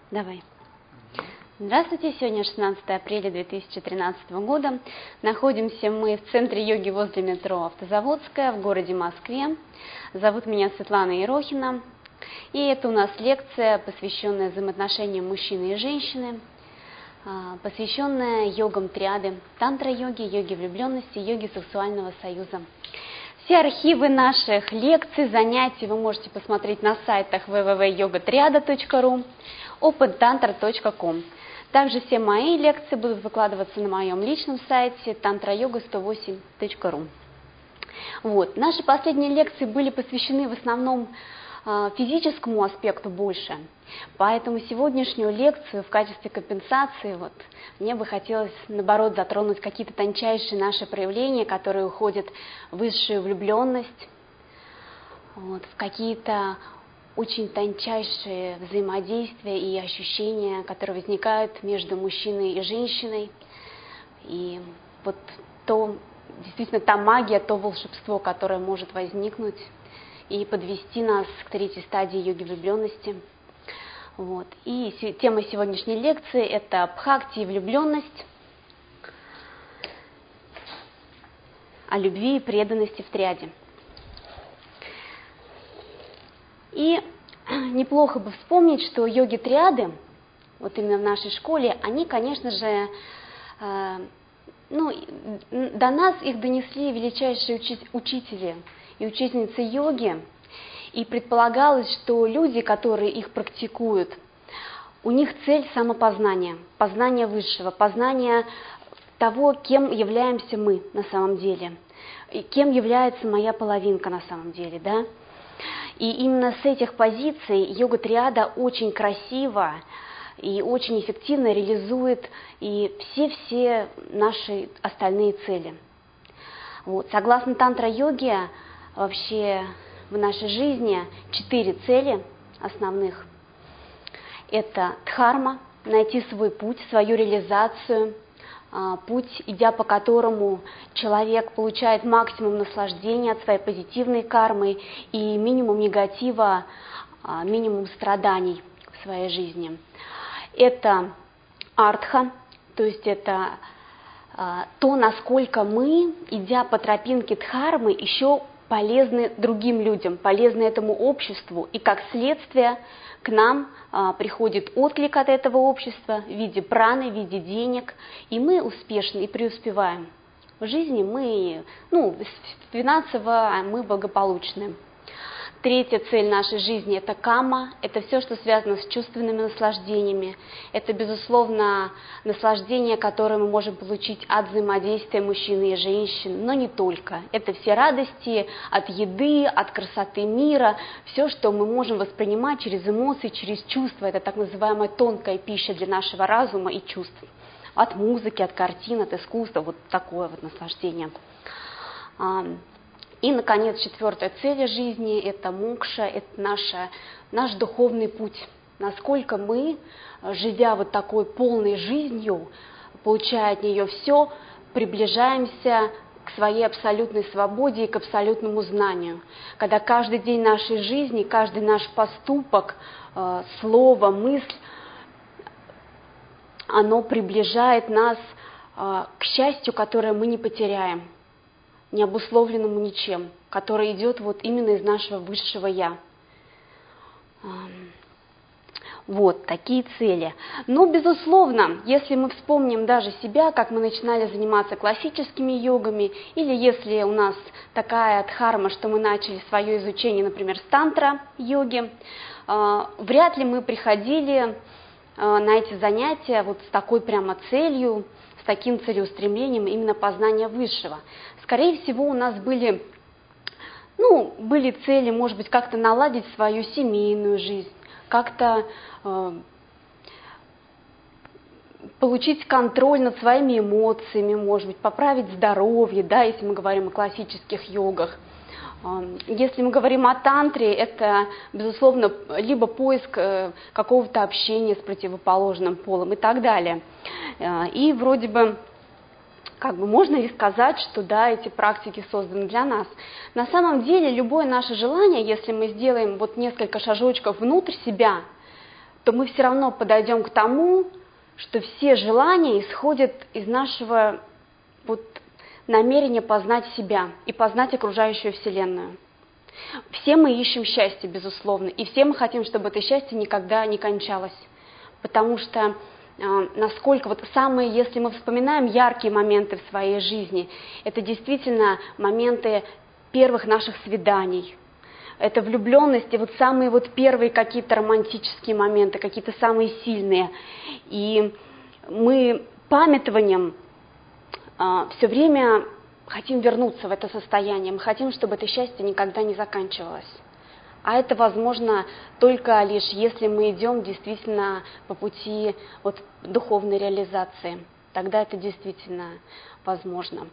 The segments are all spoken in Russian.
Давай. Здравствуйте, сегодня 16 апреля 2013 года. Находимся мы в центре йоги возле метро Автозаводская в городе Москве. Зовут меня Светлана Ерохина. И это у нас лекция, посвященная взаимоотношениям мужчины и женщины, посвященная йогам триады, тантра-йоги, йоге влюбленности, йоге сексуального союза. Все архивы наших лекций, занятий вы можете посмотреть на сайтах www.yogatriada.ru, opentantra.com. Также все мои лекции будут выкладываться на моем личном сайте tantrayoga108.ru. Вот. Наши последние лекции были посвящены в основном физическому аспекту больше, поэтому сегодняшнюю лекцию в качестве компенсации мне бы хотелось, наоборот, затронуть какие-то тончайшие наши проявления, которые уходят в высшую влюбленность, в какие-то очень тончайшие взаимодействия и ощущения, которые возникают между мужчиной и женщиной, и действительно та магия, то волшебство, которое может возникнуть и подвести нас к третьей стадии йоги влюбленности. И тема сегодняшней лекции – это бхакти и влюбленность, о любви и преданности в триаде. И неплохо бы вспомнить, что йоги триады, именно в нашей школе, они, конечно же, до нас их донесли величайшие учители и учительницы йоги, и предполагалось, что люди, которые их практикуют, у них цель самопознания, познание высшего, познание того, кем являемся мы на самом деле, и кем является моя половинка на самом деле, да? И именно с этих позиций йога-триада очень красиво и очень эффективно реализует и все наши остальные цели. Согласно тантра-йоге, вообще в нашей жизни 4 цели основных. Это дхарма, найти свой путь, свою реализацию, путь, идя по которому человек получает максимум наслаждения от своей позитивной кармы и минимум негатива, минимум страданий в своей жизни. Это артха, то есть это то, насколько мы, идя по тропинке дхармы, еще полезны другим людям, полезны этому обществу, и как следствие к нам приходит отклик от этого общества в виде праны, в виде денег, и мы успешны и преуспеваем. В жизни мы, финансово мы благополучны. Третья цель нашей жизни – это камма, это все, что связано с чувственными наслаждениями. Это, безусловно, наслаждение, которое мы можем получить от взаимодействия мужчины и женщин, но не только. Это все радости от еды, от красоты мира, все, что мы можем воспринимать через эмоции, через чувства. Это так называемая тонкая пища для нашего разума и чувств. От музыки, от картин, от искусства, такое наслаждение. И, наконец, 4-я цель жизни – это мокша, это наш духовный путь. Насколько мы, живя такой полной жизнью, получая от нее все, приближаемся к своей абсолютной свободе и к абсолютному знанию. Когда каждый день нашей жизни, каждый наш поступок, слово, мысль, оно приближает нас к счастью, которое мы не потеряем, не обусловленному ничем, который идет именно из нашего высшего «я». Такие цели. Но, безусловно, если мы вспомним даже себя, как мы начинали заниматься классическими йогами, или если у нас такая дхарма, что мы начали свое изучение, например, с тантра-йоги, вряд ли мы приходили на эти занятия с такой прямо целью, с таким целеустремлением именно познания высшего. Скорее всего, у нас были цели, может быть, как-то наладить свою семейную жизнь, как-то получить контроль над своими эмоциями, может быть, поправить здоровье, да, если мы говорим о классических йогах. Если мы говорим о тантре, это, безусловно, либо поиск какого-то общения с противоположным полом и так далее. И вроде бы можно ли сказать, что да, эти практики созданы для нас? На самом деле, любое наше желание, если мы сделаем несколько шажочков внутрь себя, то мы все равно подойдем к тому, что все желания исходят из нашего намерения познать себя и познать окружающую Вселенную. Все мы ищем счастье, безусловно, и все мы хотим, чтобы это счастье никогда не кончалось. Потому что насколько если мы вспоминаем яркие моменты в своей жизни, это действительно моменты первых наших свиданий, это влюбленность, и самые первые какие-то романтические моменты, какие-то самые сильные. И мы памятованием все время хотим вернуться в это состояние, мы хотим, чтобы это счастье никогда не заканчивалось. А это возможно только лишь если мы идем действительно по пути духовной реализации. Тогда это действительно возможно.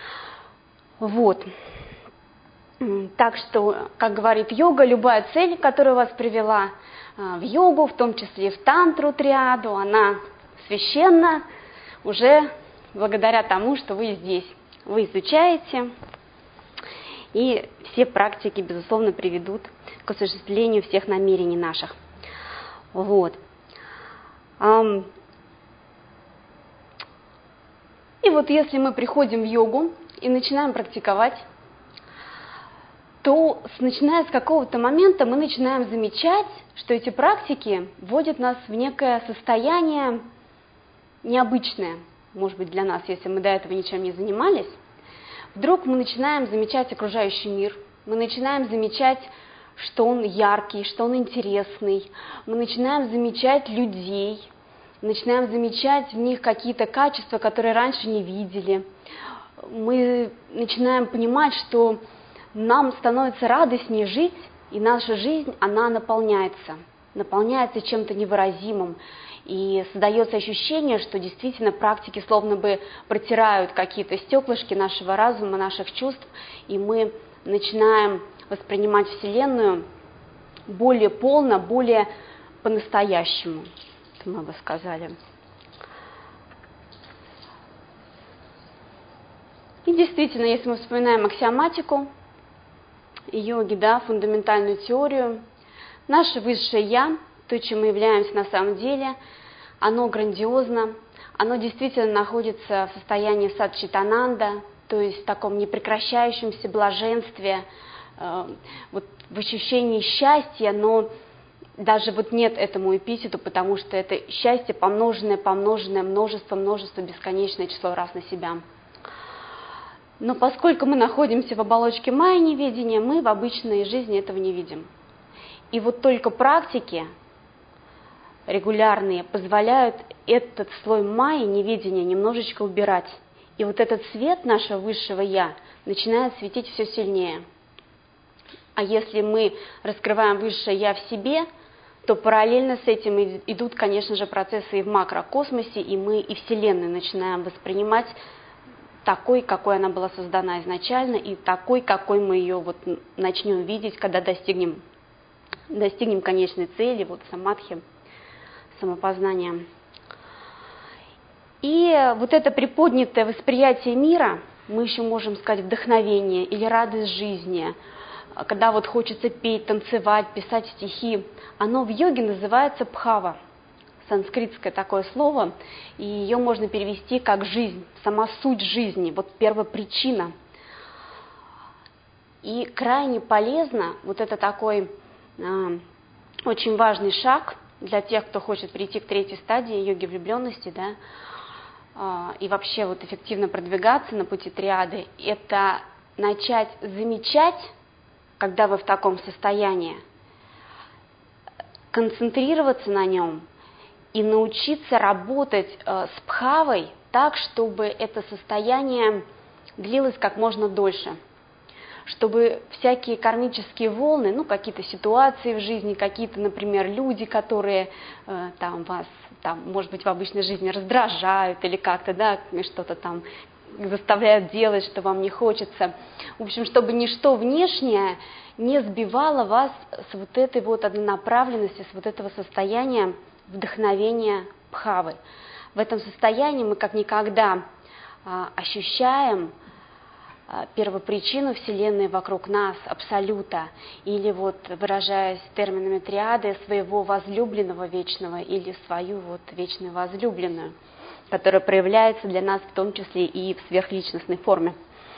Так что, как говорит йога, любая цель, которая вас привела в йогу, в том числе и в тантру триаду, она священна уже благодаря тому, что вы здесь. Вы изучаете, и все практики, безусловно, приведут к осуществлению всех намерений наших. И если мы приходим в йогу и начинаем практиковать, то начиная с какого-то момента мы начинаем замечать, что эти практики вводят нас в некое состояние необычное, может быть, для нас, если мы до этого ничем не занимались. Вдруг мы начинаем замечать окружающий мир, мы начинаем замечать, что он яркий, что он интересный, мы начинаем замечать людей, начинаем замечать в них какие-то качества, которые раньше не видели. Мы начинаем понимать, что нам становится радостнее жить, и наша жизнь, она наполняется чем-то невыразимым. И создается ощущение, что действительно практики словно бы протирают какие-то стеклышки нашего разума, наших чувств, и мы начинаем воспринимать Вселенную более полно, более по-настоящему, это мы бы сказали. И действительно, если мы вспоминаем аксиоматику йоги, фундаментальную теорию, наше высшее «Я», то, чем мы являемся на самом деле, оно грандиозно, оно действительно находится в состоянии садчитананда, то есть в таком непрекращающемся блаженстве, в ощущении счастья, но даже нет этому эпитету, потому что это счастье помноженное, множество, бесконечное число раз на себя. Но поскольку мы находимся в оболочке майя-неведения, мы в обычной жизни этого не видим. И только практики регулярные позволяют этот слой майя-неведения немножечко убирать. И этот свет нашего высшего «Я» начинает светить все сильнее. А если мы раскрываем высшее «Я» в себе, то параллельно с этим идут, конечно же, процессы и в макрокосмосе, и мы и Вселенную начинаем воспринимать такой, какой она была создана изначально, и такой, какой мы ее начнем видеть, когда достигнем конечной цели, самадхи, самопознания. И это приподнятое восприятие мира, мы еще можем сказать вдохновение или радость жизни, когда хочется петь, танцевать, писать стихи, оно в йоге называется бхава, санскритское такое слово, и ее можно перевести как жизнь, сама суть жизни, первопричина. И крайне полезно, это такой очень важный шаг для тех, кто хочет прийти к третьей стадии йоги влюбленности, и вообще эффективно продвигаться на пути триады, это начать замечать, когда вы в таком состоянии, концентрироваться на нем и научиться работать с бхавой так, чтобы это состояние длилось как можно дольше, чтобы всякие кармические волны, какие-то ситуации в жизни, какие-то, например, люди, которые вас, может быть, в обычной жизни раздражают или как-то, что-то заставляют делать, что вам не хочется. В общем, чтобы ничто внешнее не сбивало вас с этой однонаправленности, с этого состояния вдохновения бхавы. В этом состоянии мы как никогда ощущаем первопричину Вселенной вокруг нас, Абсолюта, или вот, выражаясь терминами триады, своего возлюбленного вечного или свою вот вечную возлюбленную, которая проявляется для нас в том числе и в сверхличностной форме.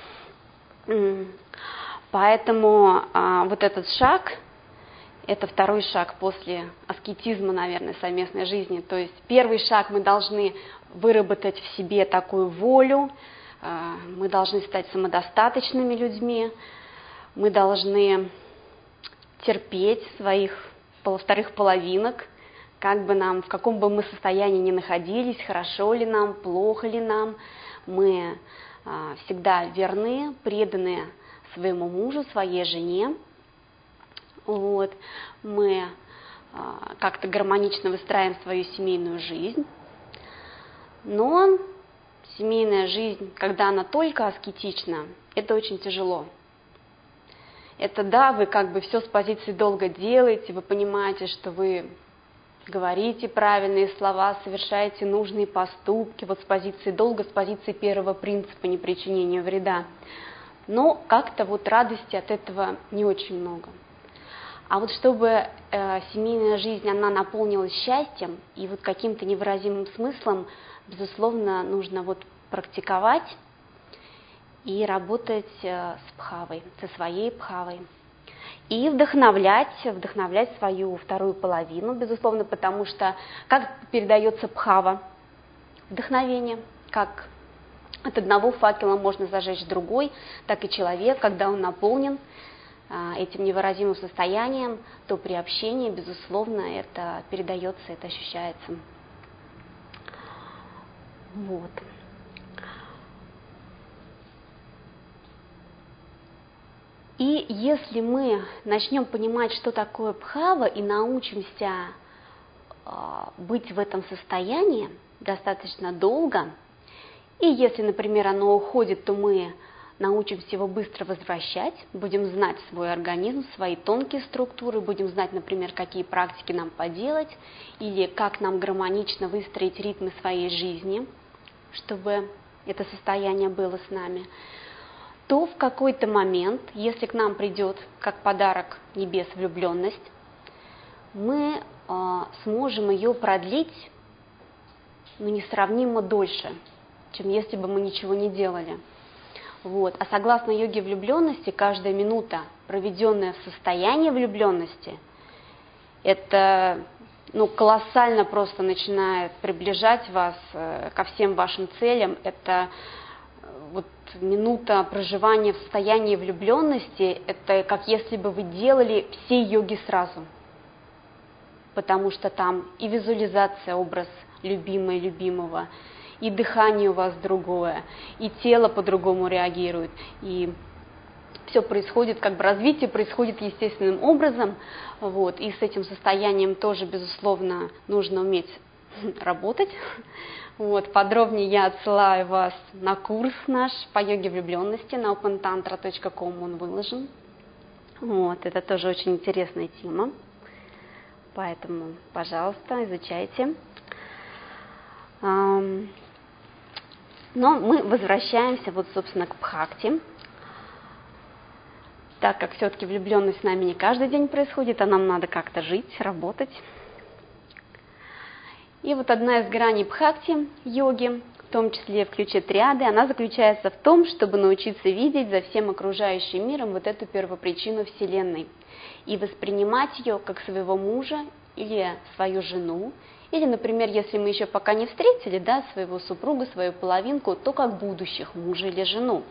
Поэтому вот этот шаг, это второй шаг после аскетизма, наверное, совместной жизни. То есть первый шаг мы должны выработать в себе такую волю, мы должны стать самодостаточными людьми, мы должны терпеть своих вторых половинок, как бы нам, в каком бы мы состоянии ни находились, хорошо ли нам, плохо ли нам, мы всегда верны, преданы своему мужу, своей жене. Вот. Мы как-то гармонично выстраиваем свою семейную жизнь. Но семейная жизнь, когда она только аскетична, это очень тяжело. Это да, вы как бы все с позиции долга делаете, вы понимаете, что вы говорите правильные слова, совершаете нужные поступки, вот с позиции долга, с позиции первого принципа непричинения вреда. Но как-то вот радости от этого не очень много. А вот чтобы семейная жизнь, она наполнилась счастьем и вот каким-то невыразимым смыслом, безусловно, нужно вот практиковать и работать с бхавой, со своей бхавой. И вдохновлять свою вторую половину, безусловно, потому что как передается бхава? Вдохновение, как от одного факела можно зажечь другой, так и человек, когда он наполнен этим невыразимым состоянием, то при общении, безусловно, это передается, это ощущается. Вот. И если мы начнем понимать, что такое бхава, и научимся быть в этом состоянии достаточно долго, и если, например, оно уходит, то мы научимся его быстро возвращать, будем знать свой организм, свои тонкие структуры, будем знать, например, какие практики нам поделать, или как нам гармонично выстроить ритмы своей жизни, чтобы это состояние было с нами, то в какой-то момент, если к нам придет как подарок небес влюбленность, мы сможем ее продлить несравнимо дольше, чем если бы мы ничего не делали. Вот. А согласно йоге влюбленности, каждая минута, проведенная в состоянии влюбленности, это колоссально просто начинает приближать вас ко всем вашим целям. Это вот минута проживания в состоянии влюбленности, это как если бы вы делали все йоги сразу. Потому что там и визуализация, образ любимой, любимого, и дыхание у вас другое, и тело по-другому реагирует, и все происходит, как бы развитие происходит естественным образом, вот, и с этим состоянием тоже, безусловно, нужно уметь работать. Вот, подробнее я отсылаю вас на курс наш по йоге влюбленности, на opentantra.com он выложен. Вот, это тоже очень интересная тема, поэтому, пожалуйста, изучайте. Но мы возвращаемся вот, собственно, к бхакти, так как все-таки влюбленность с нами не каждый день происходит, а нам надо как-то жить, работать. И вот одна из граней бхакти йоги, в том числе в ключе триады, она заключается в том, чтобы научиться видеть за всем окружающим миром вот эту первопричину Вселенной и воспринимать ее как своего мужа или свою жену, или, например, если мы еще пока не встретили, да, своего супруга, свою половинку, то как будущих мужа или жену.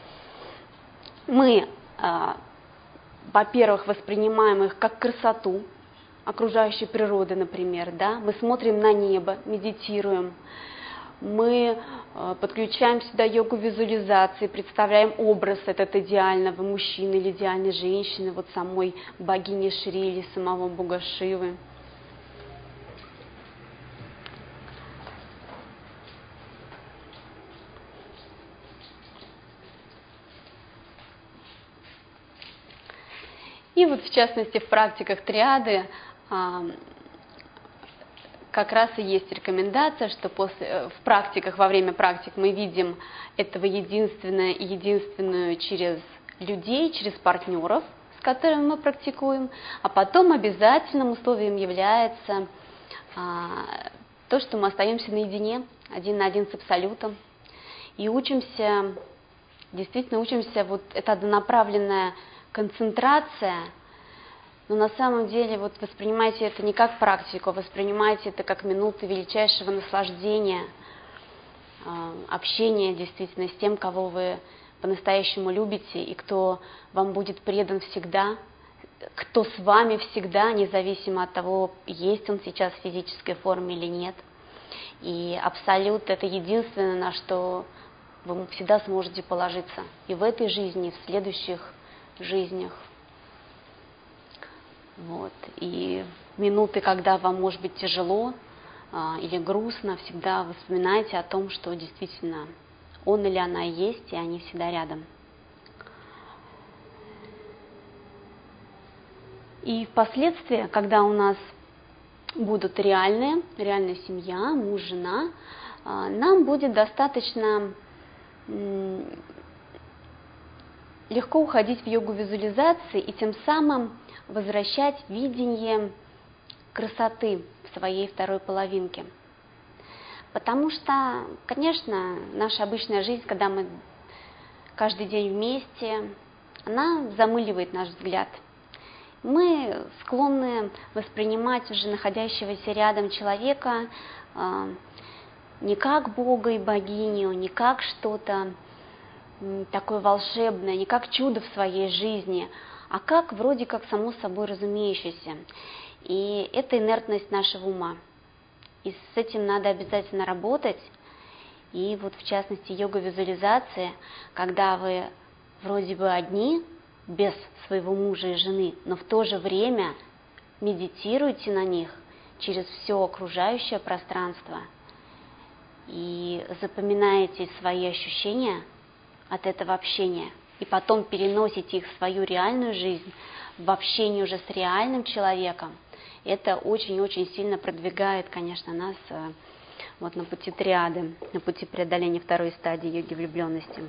Мы, во-первых, воспринимаем их как красоту окружающей природы, например, да, мы смотрим на небо, медитируем, мы подключаем сюда йогу визуализации, представляем образ этот идеального мужчины или идеальной женщины, вот самой богини Шри или самого бога Шивы. И вот в частности в практиках триады как раз и есть рекомендация, что в практиках, во время практик мы видим этого единственное и единственную через людей, через партнеров, с которыми мы практикуем, а потом обязательным условием является то, что мы остаемся наедине, один на один с Абсолютом, и учимся, действительно учимся, вот эта однонаправленная концентрация, но на самом деле вот воспринимайте это не как практику, воспринимайте это как минуты величайшего наслаждения, общения действительно с тем, кого вы по-настоящему любите и кто вам будет предан всегда, кто с вами всегда, независимо от того, есть он сейчас в физической форме или нет. И Абсолют – это единственное, на что вы всегда сможете положиться и в этой жизни, и в следующих жизнях. Вот. И минуты, когда вам может быть тяжело или грустно, всегда вспоминайте о том, что действительно он или она есть, и они всегда рядом. И впоследствии, когда у нас будут реальная семья, муж, жена, нам будет достаточно легко уходить в йогу визуализации и тем самым возвращать видение красоты в своей второй половинке. Потому что, конечно, наша обычная жизнь, когда мы каждый день вместе, она замыливает наш взгляд. Мы склонны воспринимать уже находящегося рядом человека не как Бога и богиню, не как что-то такое волшебное, не как чудо в своей жизни, а как вроде как само собой разумеющееся. И это инертность нашего ума. И с этим надо обязательно работать. И вот в частности йога-визуализация, когда вы вроде бы одни, без своего мужа и жены, но в то же время медитируйте на них через все окружающее пространство и запоминаете свои ощущения от этого общения, и потом переносите их в свою реальную жизнь, в общение уже с реальным человеком. Это очень-очень сильно продвигает, конечно, нас вот на пути триады, на пути преодоления второй стадии йоги влюбленности.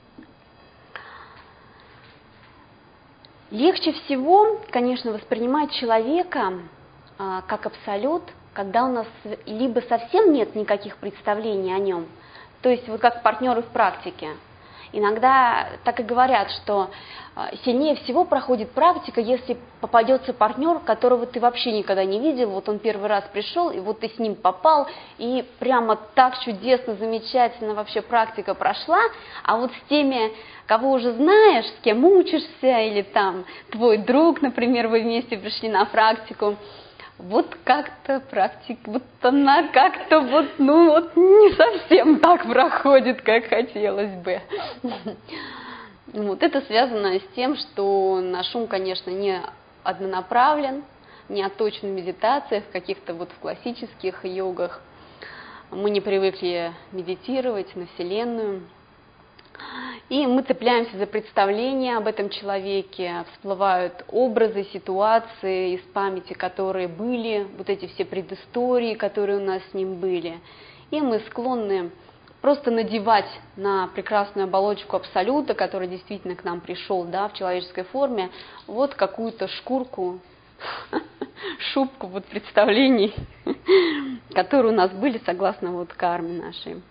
Легче всего, конечно, воспринимать человека как абсолют, когда у нас либо совсем нет никаких представлений о нем, то есть вот как партнеры в практике. Иногда так и говорят, что сильнее всего проходит практика, если попадется партнер, которого ты вообще никогда не видел, вот он первый раз пришел, и вот ты с ним попал, и прямо так чудесно, замечательно вообще практика прошла, а вот с теми, кого уже знаешь, с кем учишься, или там твой друг, например, вы вместе пришли на практику, вот как-то практика, вот она как-то вот, ну вот не совсем так проходит, как хотелось бы. Вот это связано с тем, что наш ум, конечно, не однонаправлен, не отточен в медитациях, в каких-то вот в классических йогах. Мы не привыкли медитировать на Вселенную. И мы цепляемся за представление об этом человеке, всплывают образы, ситуации из памяти, которые были, вот эти все предыстории, которые у нас с ним были. И мы склонны просто надевать на прекрасную оболочку Абсолюта, который действительно к нам пришел, да, в человеческой форме, вот какую-то шкурку, шубку вот представлений, которые у нас были согласно вот карме нашей.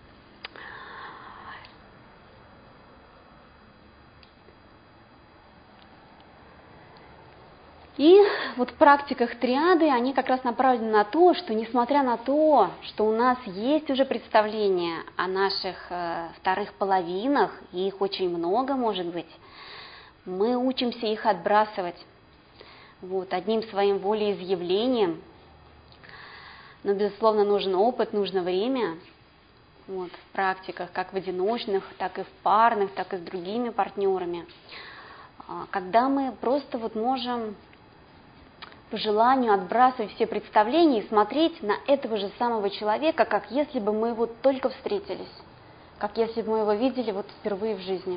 И вот в практиках триады они как раз направлены на то, что несмотря на то, что у нас есть уже представление о наших вторых половинах, и их очень много может быть, мы учимся их отбрасывать вот, одним своим волеизъявлением. Но, безусловно, нужен опыт, нужно время вот, в практиках, как в одиночных, так и в парных, так и с другими партнерами, когда мы просто вот можем по желанию отбрасывать все представления и смотреть на этого же самого человека, как если бы мы вот только встретились, как если бы мы его видели вот впервые в жизни.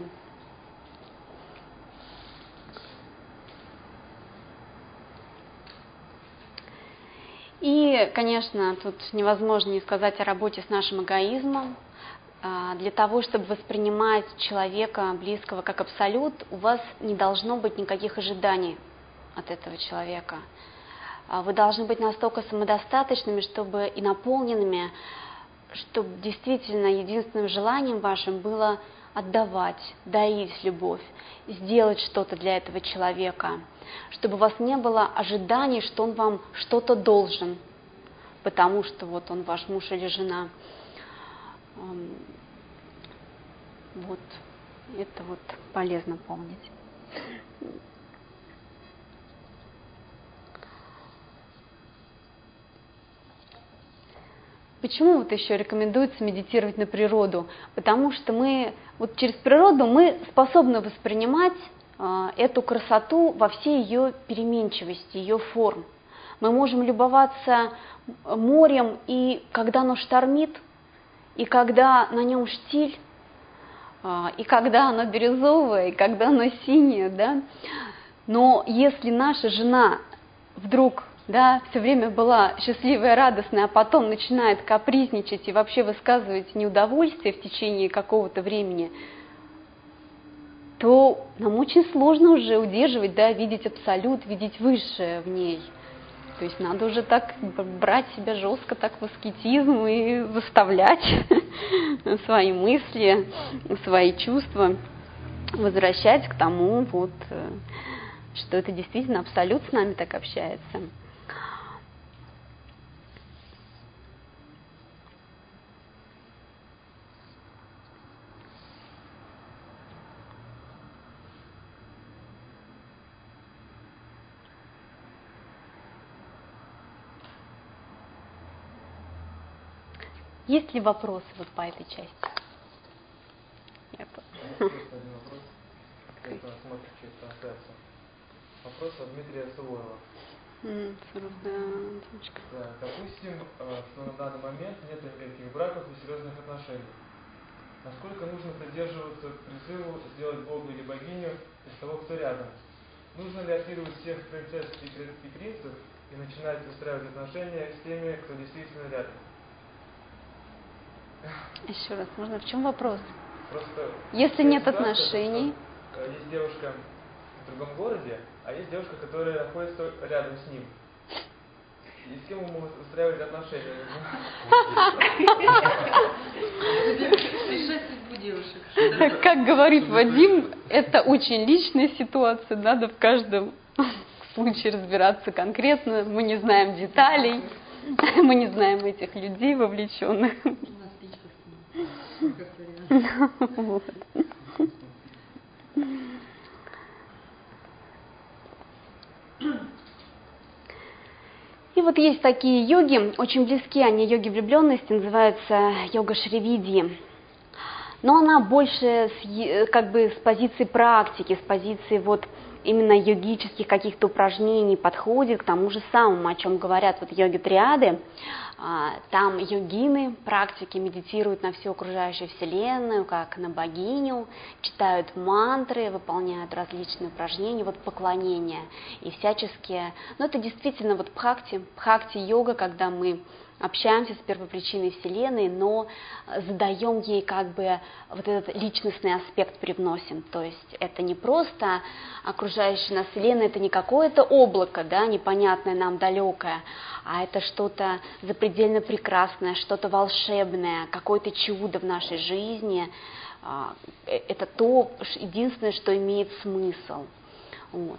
И, конечно, тут невозможно не сказать о работе с нашим эгоизмом. Для того, чтобы воспринимать человека близкого как абсолют, у вас не должно быть никаких ожиданий от этого человека. Вы должны быть настолько самодостаточными, чтобы и наполненными, чтобы действительно единственным желанием вашим было отдавать, дарить любовь, сделать что-то для этого человека, чтобы у вас не было ожиданий, что он вам что-то должен, потому что вот он ваш муж или жена. Вот, это вот полезно помнить. Почему вот еще рекомендуется медитировать на природу? Потому что мы вот через природу мы способны воспринимать эту красоту во всей ее переменчивости, ее форм. Мы можем любоваться морем, и когда оно штормит, и когда на нем штиль, и когда оно бирюзовое, и когда оно синее, да. Но если наша жена вдруг, да, все время была счастливая, радостная, а потом начинает капризничать и вообще высказывать неудовольствие в течение какого-то времени, то нам очень сложно уже удерживать, да, видеть абсолют, видеть высшее в ней. То есть надо уже так брать себя жестко так в аскетизм и заставлять свои мысли, свои чувства возвращать к тому, вот, что это действительно абсолют с нами так общается. Есть ли вопросы вот по этой части? Один вопрос. Кто смотрит через трансляцию. Вопрос от Дмитрия Суворова. Да, допустим, что на данный момент нет никаких браков и серьезных отношений. Насколько нужно придерживаться к призыву сделать Бога или богиню из того, кто рядом? Нужно ли оперировать всех принцесс и принцев и начинать устраивать отношения с теми, кто действительно рядом? Еще раз, можно? В чем вопрос? Просто если нет отношений. Есть девушка в другом городе, а есть девушка, которая находится рядом с ним. И с кем мы можем устраивать отношения? Решать судьбу девушек. Как говорит Вадим, это очень личная ситуация, надо в каждом случае разбираться конкретно. Мы не знаем деталей, мы не знаем этих людей вовлеченных. У нас печка с ним. Вот. И вот есть такие йоги, очень близки они йоги влюбленности, называются йога Шривидьи. Но она больше как бы с позиции практики, с позиции вот именно йогических каких-то упражнений подходит к тому же самому, о чем говорят вот йоги-триады. Там йогины, практики медитируют на всю окружающую вселенную, как на богиню, читают мантры, выполняют различные упражнения, вот поклонения и всяческие. Но это действительно вот бхакти-йога, когда мы общаемся с первопричиной Вселенной, но задаем ей как бы вот этот личностный аспект привносим. То есть это не просто окружающая нас Вселенная, это не какое-то облако, да, непонятное нам далекое, а это что-то запредельно прекрасное, что-то волшебное, какое-то чудо в нашей жизни. Это то единственное, что имеет смысл. Вот.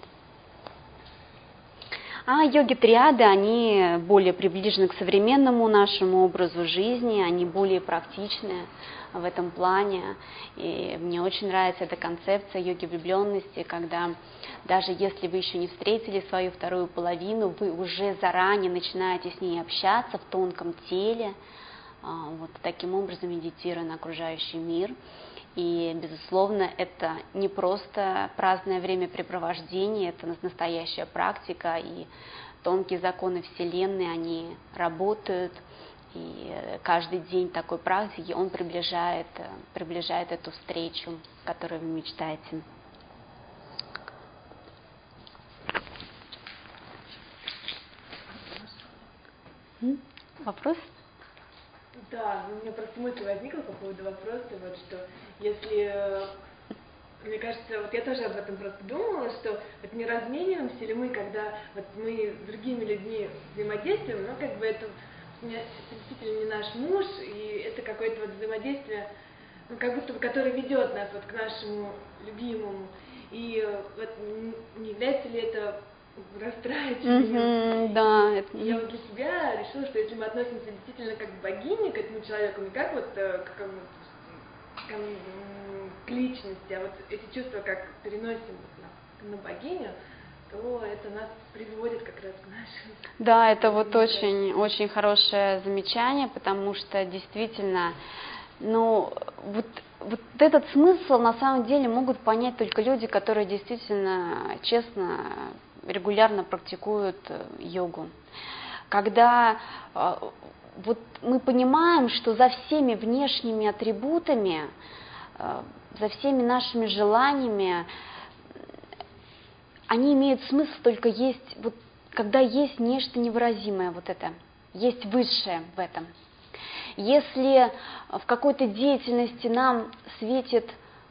А йоги-триады, они более приближены к современному нашему образу жизни, они более практичны в этом плане. И мне очень нравится эта концепция йоги влюбленности, когда даже если вы еще не встретили свою вторую половину, вы уже заранее начинаете с ней общаться в тонком теле, вот таким образом медитируя на окружающий мир. И, безусловно, это не просто праздное времяпрепровождение, это настоящая практика, и тонкие законы Вселенной, они работают, и каждый день такой практики, он приближает эту встречу, которую вы мечтаете. Вопрос? Да, у меня просто мысль возникла по поводу вопроса, вот что если, мне кажется, вот я тоже об этом просто думала, что вот не размениваемся ли мы, когда вот мы с другими людьми взаимодействуем, но как бы это действительно не наш муж, и это какое-то вот взаимодействие, ну, как будто бы, которое ведет нас вот к нашему любимому, и вот не является ли это растрачиванием. Да, Я вот для себя решила, что если мы относимся действительно как к богине, к этому человеку, не как вот к личности, а вот эти чувства как переносим на богиню, то это нас приводит как раз к нашему. Да, это вот очень, очень хорошее замечание, потому что действительно, ну, вот этот смысл на самом деле могут понять только люди, которые действительно честно, регулярно практикуют йогу. Когда вот мы понимаем, что за всеми внешними атрибутами, за всеми нашими желаниями, они имеют смысл только вот, когда есть нечто невыразимое, вот это, есть высшее в этом. Если в какой-то деятельности нам светит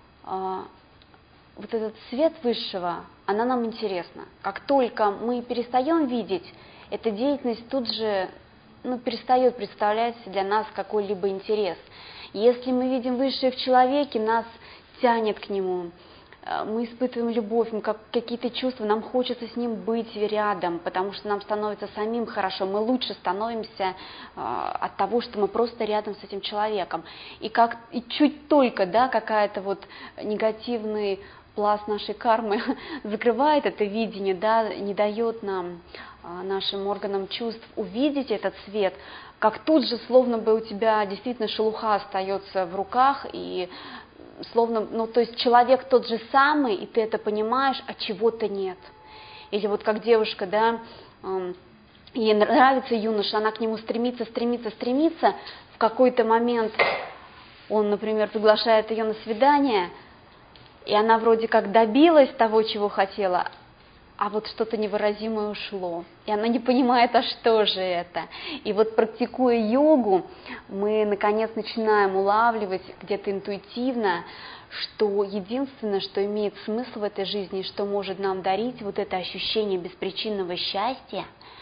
вот этот свет высшего, она нам интересна. Как только мы перестаем видеть, эта деятельность тут же перестает представлять для нас какой-либо интерес. Если мы видим высшее в человеке, нас тянет к нему, мы испытываем любовь, какие-то чувства, нам хочется с ним быть рядом, потому что нам становится самим хорошо, мы лучше становимся от того, что мы просто рядом с этим человеком. И чуть только, да, какая-то вот негативный пласт нашей кармы закрывает это видение, да, не дает нам, нашим органам чувств, увидеть этот свет, как тут же, словно бы у тебя действительно шелуха остается в руках, и словно, то есть человек тот же самый, и ты это понимаешь, а чего-то нет. Или вот как девушка, да, ей нравится юноша, она к нему стремится, в какой-то момент он, например, приглашает ее на свидание, и она вроде как добилась того, чего хотела, а вот что-то невыразимое ушло, и она не понимает, а что же это. И вот практикуя йогу, мы наконец начинаем улавливать где-то интуитивно, что единственное, что имеет смысл в этой жизни, что может нам дарить вот это ощущение беспричинного счастья,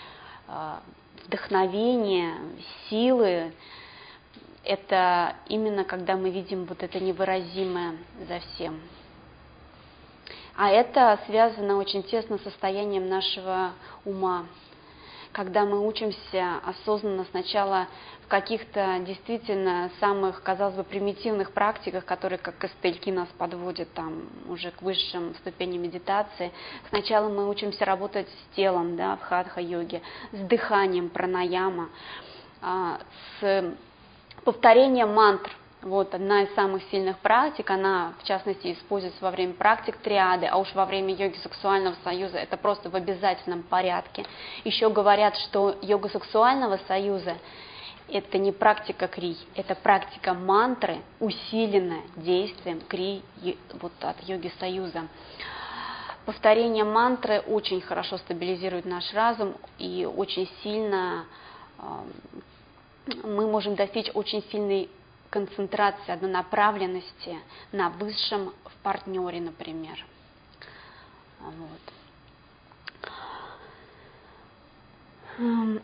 вдохновения, силы, это именно когда мы видим вот это невыразимое за всем. А это связано очень тесно с состоянием нашего ума. Когда мы учимся осознанно сначала в каких-то действительно самых, казалось бы, примитивных практиках, которые как костыльки нас подводят там уже к высшим ступеням медитации. Сначала мы учимся работать с телом, да, в хатха-йоге, с дыханием, пранаяма, с повторением мантр. Вот одна из самых сильных практик, она в частности используется во время практик триады, а уж во время йоги сексуального союза это просто в обязательном порядке. Еще говорят, что йога сексуального союза это не практика крий, это практика мантры, усиленная действием крий вот от йоги союза. Повторение мантры очень хорошо стабилизирует наш разум и очень сильно мы можем достичь очень сильной концентрации, однонаправленности на высшем в партнере, например. Вот.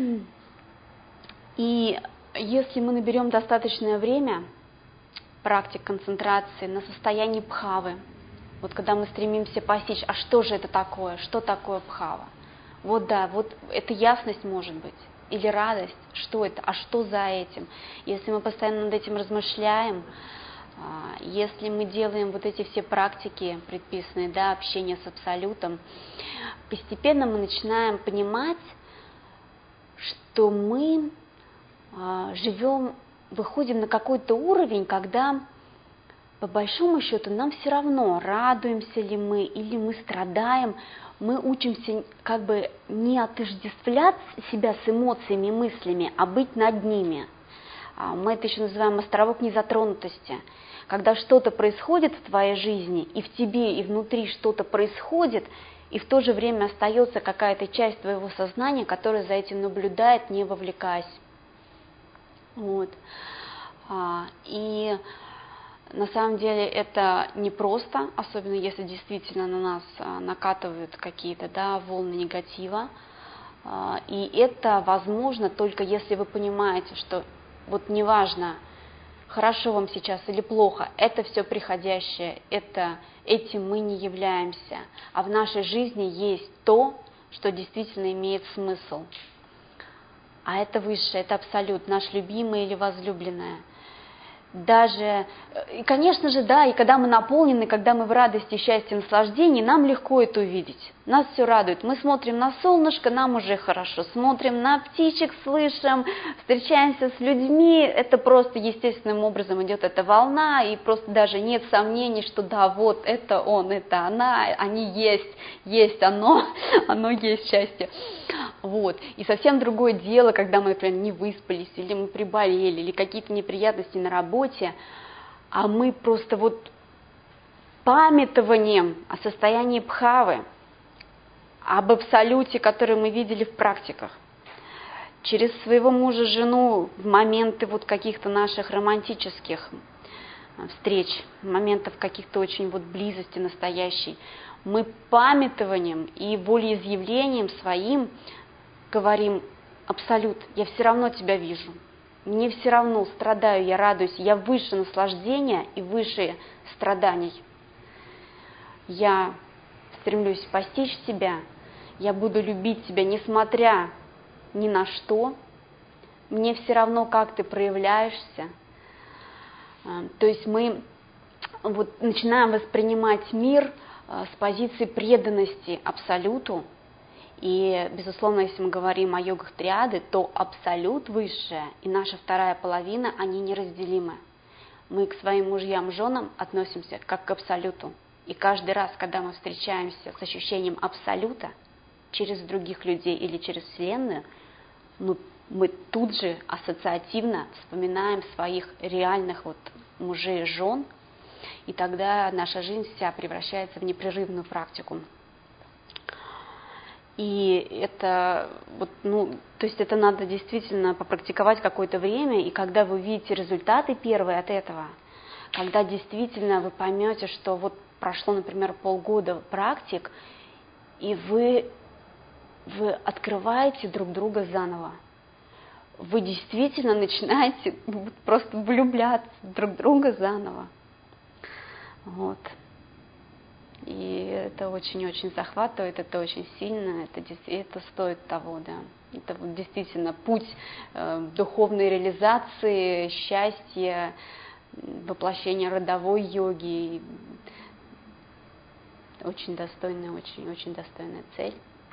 И если мы наберем достаточное время практик концентрации на состоянии бхавы, вот когда мы стремимся постичь, а что же это такое, что такое бхава? Вот да, вот эта ясность может быть. Или радость, что это, а что за этим. Если мы постоянно над этим размышляем, если мы делаем вот эти все практики предписанные, да, общение с Абсолютом, постепенно мы начинаем понимать, что мы живем, выходим на какой-то уровень, когда по большому счету нам все равно, радуемся ли мы или мы страдаем, мы учимся как бы не отождествлять себя с эмоциями и мыслями, а быть над ними. Мы это еще называем островок незатронутости. Когда что-то происходит в твоей жизни, и в тебе, и внутри что-то происходит, и в то же время остается какая-то часть твоего сознания, которая за этим наблюдает, не вовлекаясь. Вот. И на самом деле это непросто, особенно если действительно на нас накатывают какие-то, да, волны негатива. И это возможно только если вы понимаете, что вот неважно, хорошо вам сейчас или плохо, это все приходящее, этим мы не являемся, а в нашей жизни есть то, что действительно имеет смысл. А это высшее, это абсолют, наш любимый или возлюбленное. Даже, и, конечно же, да, и когда мы наполнены, когда мы в радости, счастье, наслаждении, нам легко это увидеть. Нас все радует. Мы смотрим на солнышко, нам уже хорошо. Смотрим на птичек, слышим, встречаемся с людьми. Это просто естественным образом идет эта волна, и просто даже нет сомнений, что да, вот это он, это она, они есть оно есть счастье. Вот. И совсем другое дело, когда мы, например, не выспались, или мы приболели, или какие-то неприятности на работе, а мы просто вот памятованием о состоянии бхавы, об абсолюте, который мы видели в практиках, через своего мужа, жену, в моменты вот каких-то наших романтических встреч, моментов каких-то очень вот близости настоящей, мы памятованием и волеизъявлением своим говорим: абсолют, я все равно тебя вижу, мне все равно, страдаю, я радуюсь, я выше наслаждения и выше страданий. Я стремлюсь постичь тебя, я буду любить тебя, несмотря ни на что, мне все равно, как ты проявляешься. То есть мы вот начинаем воспринимать мир с позиции преданности абсолюту. И, безусловно, если мы говорим о йогах триады, то абсолют высшая и наша вторая половина, они неразделимы. Мы к своим мужьям, женам относимся как к абсолюту. И каждый раз, когда мы встречаемся с ощущением абсолюта через других людей или через Вселенную, мы тут же ассоциативно вспоминаем своих реальных вот мужей и жен, и тогда наша жизнь вся превращается в непрерывную практику. И это, вот, то есть это надо действительно попрактиковать какое-то время, и когда вы увидите результаты первые от этого, когда действительно вы поймете, что вот прошло, например, полгода практик, и вы открываете друг друга заново, вы действительно начинаете просто влюбляться друг в друга заново. Вот. И это очень-очень захватывает, это очень сильно, это стоит того, да. Это вот действительно путь духовной реализации, счастья, воплощения родовой йоги. Очень достойная, очень достойная цель.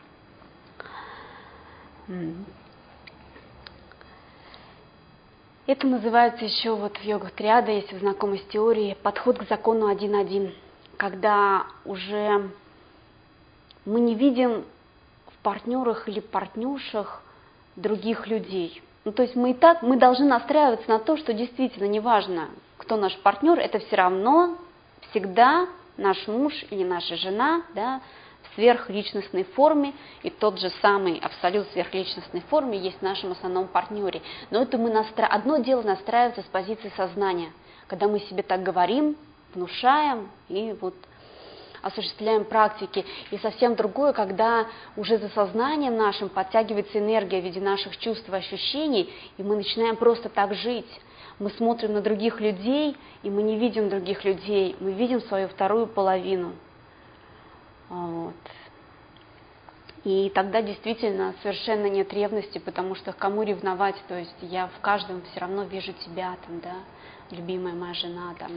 Это называется еще вот в йогах триада, если вы знакомы с теорией, подход к закону 1.1. Когда уже мы не видим в партнерах или партнюшах других людей. То есть мы должны настраиваться на то, что действительно неважно, кто наш партнер, это все равно всегда наш муж или наша жена, да, в сверхличностной форме, и тот же самый абсолют в сверхличностной форме есть в нашем основном партнере. Но это одно дело настраиваться с позиции сознания, когда мы себе так говорим, внушаем и вот осуществляем практики. И совсем другое, когда уже за сознанием нашим подтягивается энергия в виде наших чувств и ощущений, и мы начинаем просто так жить. Мы смотрим на других людей, и мы не видим других людей, мы видим свою вторую половину. Вот. И тогда действительно совершенно нет ревности, потому что кому ревновать, то есть я в каждом все равно вижу тебя, там, да, любимая моя жена, там,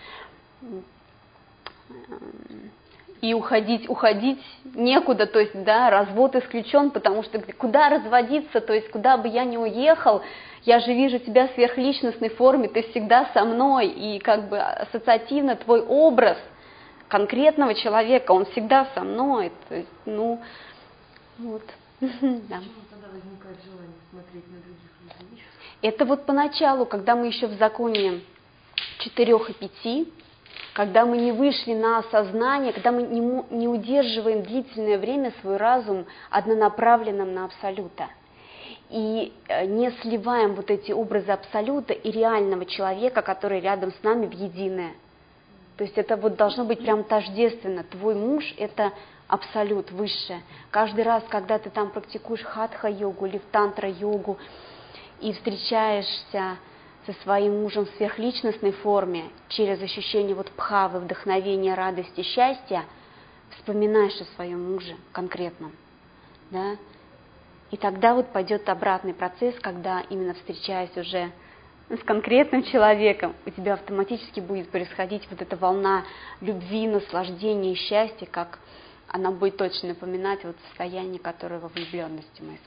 и уходить некуда, то есть, да, развод исключен, потому что куда разводиться, то есть, куда бы я ни уехал, я же вижу тебя в сверхличностной форме, ты всегда со мной, и как бы ассоциативно твой образ конкретного человека, он всегда со мной, то есть, вот. Да. Почему тогда возникает желание смотреть на других людей? Это вот поначалу, когда мы еще в законе 4 и 5, когда мы не вышли на осознание, когда мы не удерживаем длительное время свой разум однонаправленным на Абсолюта. И не сливаем вот эти образы Абсолюта и реального человека, который рядом с нами, в единое. То есть это вот должно быть прям тождественно. Твой муж – это Абсолют, высшее. Каждый раз, когда ты там практикуешь хатха-йогу или в тантра-йогу и встречаешься со своим мужем в сверхличностной форме, через ощущение вот бхавы, вдохновения, радости, счастья, вспоминаешь о своем муже конкретном, да? И тогда вот пойдет обратный процесс, когда именно встречаясь уже с конкретным человеком, у тебя автоматически будет происходить вот эта волна любви, наслаждения и счастья, как она будет точно напоминать вот состояние, которое во влюбленности мы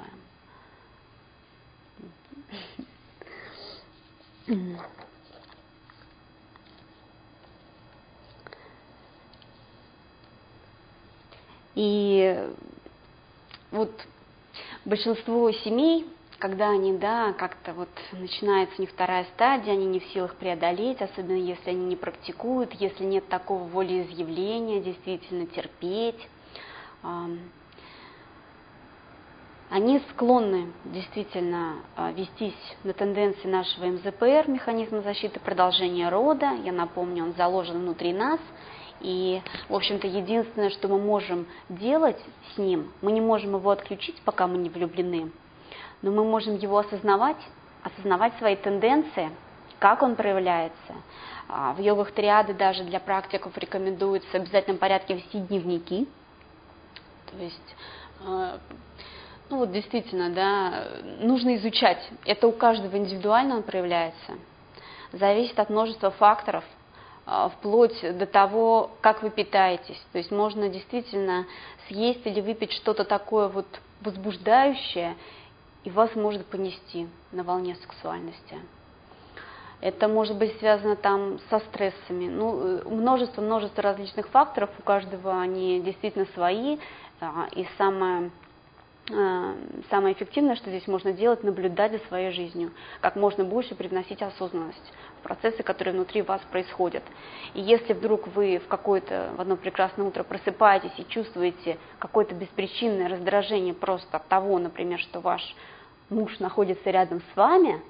испытываем. И вот большинство семей, когда они, да, как-то вот начинается у них вторая стадия, они не в силах преодолеть, особенно если они не практикуют, если нет такого волеизъявления, действительно терпеть, они склонны действительно вестись на тенденции нашего МЗПР, механизма защиты продолжения рода. Я напомню, он заложен внутри нас. И, в общем-то, единственное, что мы можем делать с ним, мы не можем его отключить, пока мы не влюблены, но мы можем его осознавать свои тенденции, как он проявляется. В йогах триады даже для практиков рекомендуется в обязательном порядке вести дневники. То есть, ну вот действительно, да, нужно изучать. Это у каждого индивидуально он проявляется. Зависит от множества факторов, вплоть до того, как вы питаетесь. То есть можно действительно съесть или выпить что-то такое вот возбуждающее, и вас может понести на волне сексуальности. Это может быть связано там со стрессами. Ну, множество различных факторов, у каждого они действительно свои. И самое эффективное, что здесь можно делать, наблюдать за своей жизнью, как можно больше привносить осознанность в процессы, которые внутри вас происходят. И если вдруг вы в одно прекрасное утро просыпаетесь и чувствуете какое-то беспричинное раздражение просто от того, например, что ваш муж находится рядом с вами,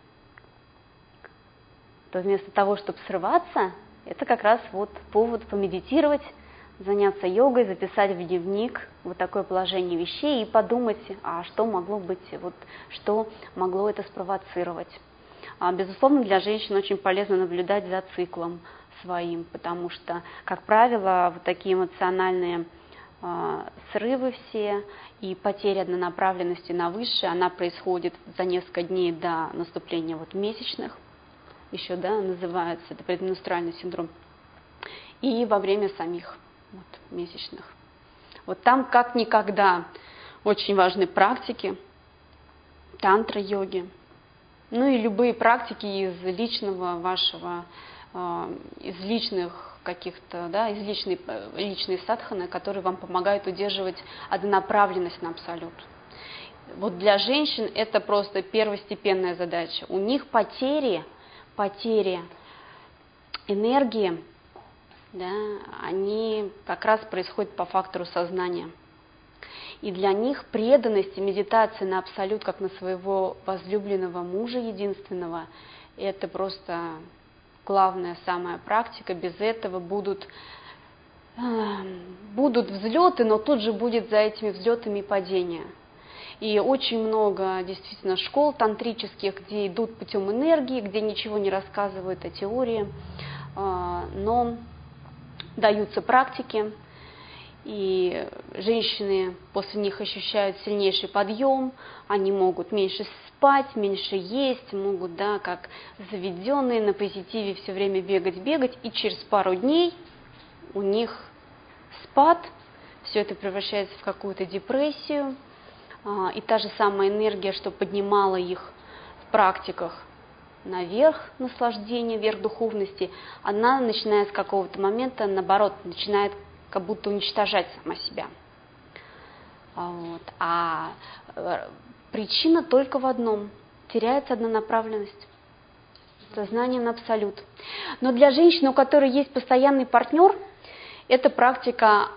то вместо того, чтобы срываться, это как раз вот повод помедитировать, заняться йогой, записать в дневник вот такое положение вещей и подумать, а что могло быть, вот что могло это спровоцировать. Безусловно, для женщин очень полезно наблюдать за циклом своим, потому что, как правило, вот такие эмоциональные срывы все и потеря однонаправленности на высшее, она происходит за несколько дней до наступления вот месячных, еще, да, называется, это предменструальный синдром, и во время самих вот месячных. Вот там как никогда очень важны практики, тантра-йоги, ну и любые практики из личного вашего, из личных каких-то, да, из личной садханы, которые вам помогают удерживать однонаправленность на абсолют. Вот для женщин это просто первостепенная задача. У них потери энергии, да, они как раз происходят по фактору сознания. И для них преданность и медитация на абсолют, как на своего возлюбленного мужа единственного, это просто главная самая практика. Без этого будут взлеты, но тут же будет за этими взлетами и падения. И очень много действительно школ тантрических, где идут путем энергии, где ничего не рассказывают о теории, но даются практики, и женщины после них ощущают сильнейший подъем, они могут меньше спать, меньше есть, могут, да, как заведенные на позитиве все время бегать, и через пару дней у них спад, все это превращается в какую-то депрессию, и та же самая энергия, что поднимала их в практиках наверх наслаждения, вверх духовности, она, начиная с какого-то момента, наоборот, начинает как будто уничтожать сама себя. Вот. А причина только в одном – теряется однонаправленность. Сознание на абсолют. Но для женщины, у которой есть постоянный партнер, эта практика,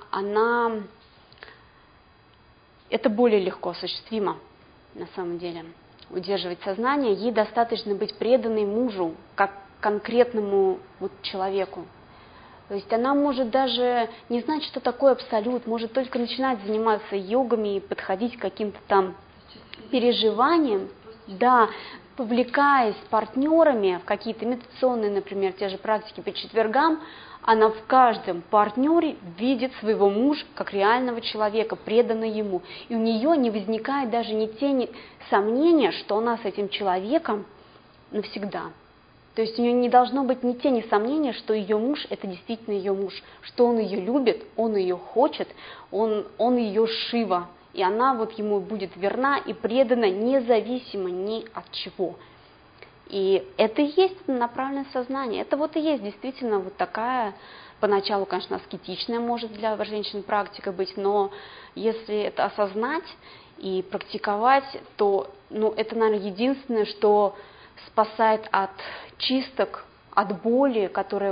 это более легко осуществимо на самом деле. Удерживать сознание, ей достаточно быть преданной мужу, как конкретному человеку. То есть она может даже не знать, что такое абсолют, может только начинать заниматься йогами и подходить к каким-то там переживаниям, да, повлекаясь партнерами в какие-то медитационные, например, те же практики по четвергам, она в каждом партнере видит своего мужа как реального человека, преданного ему. И у нее не возникает даже ни тени сомнения, что она с этим человеком навсегда. То есть у нее не должно быть ни тени сомнения, что ее муж – это действительно ее муж, что он ее любит, он ее хочет, он ее Шива, и она ему будет верна и предана независимо ни от чего. И это и есть направленное сознание, это и есть действительно такая, поначалу, конечно, аскетичная может для женщин практика быть, но если это осознать и практиковать, то это, наверное, единственное, что спасает от чисток, от боли, которая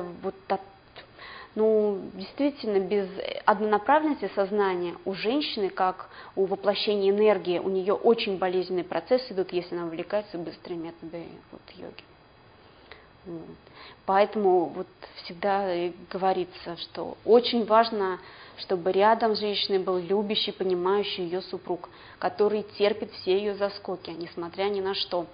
действительно без однонаправленности сознания у женщины, как у воплощения энергии, у нее очень болезненные процессы идут, если она увлекается быстрыми методами йоги. Поэтому всегда говорится, что очень важно, чтобы рядом с женщиной был любящий, понимающий ее супруг, который терпит все ее заскоки, несмотря ни на что.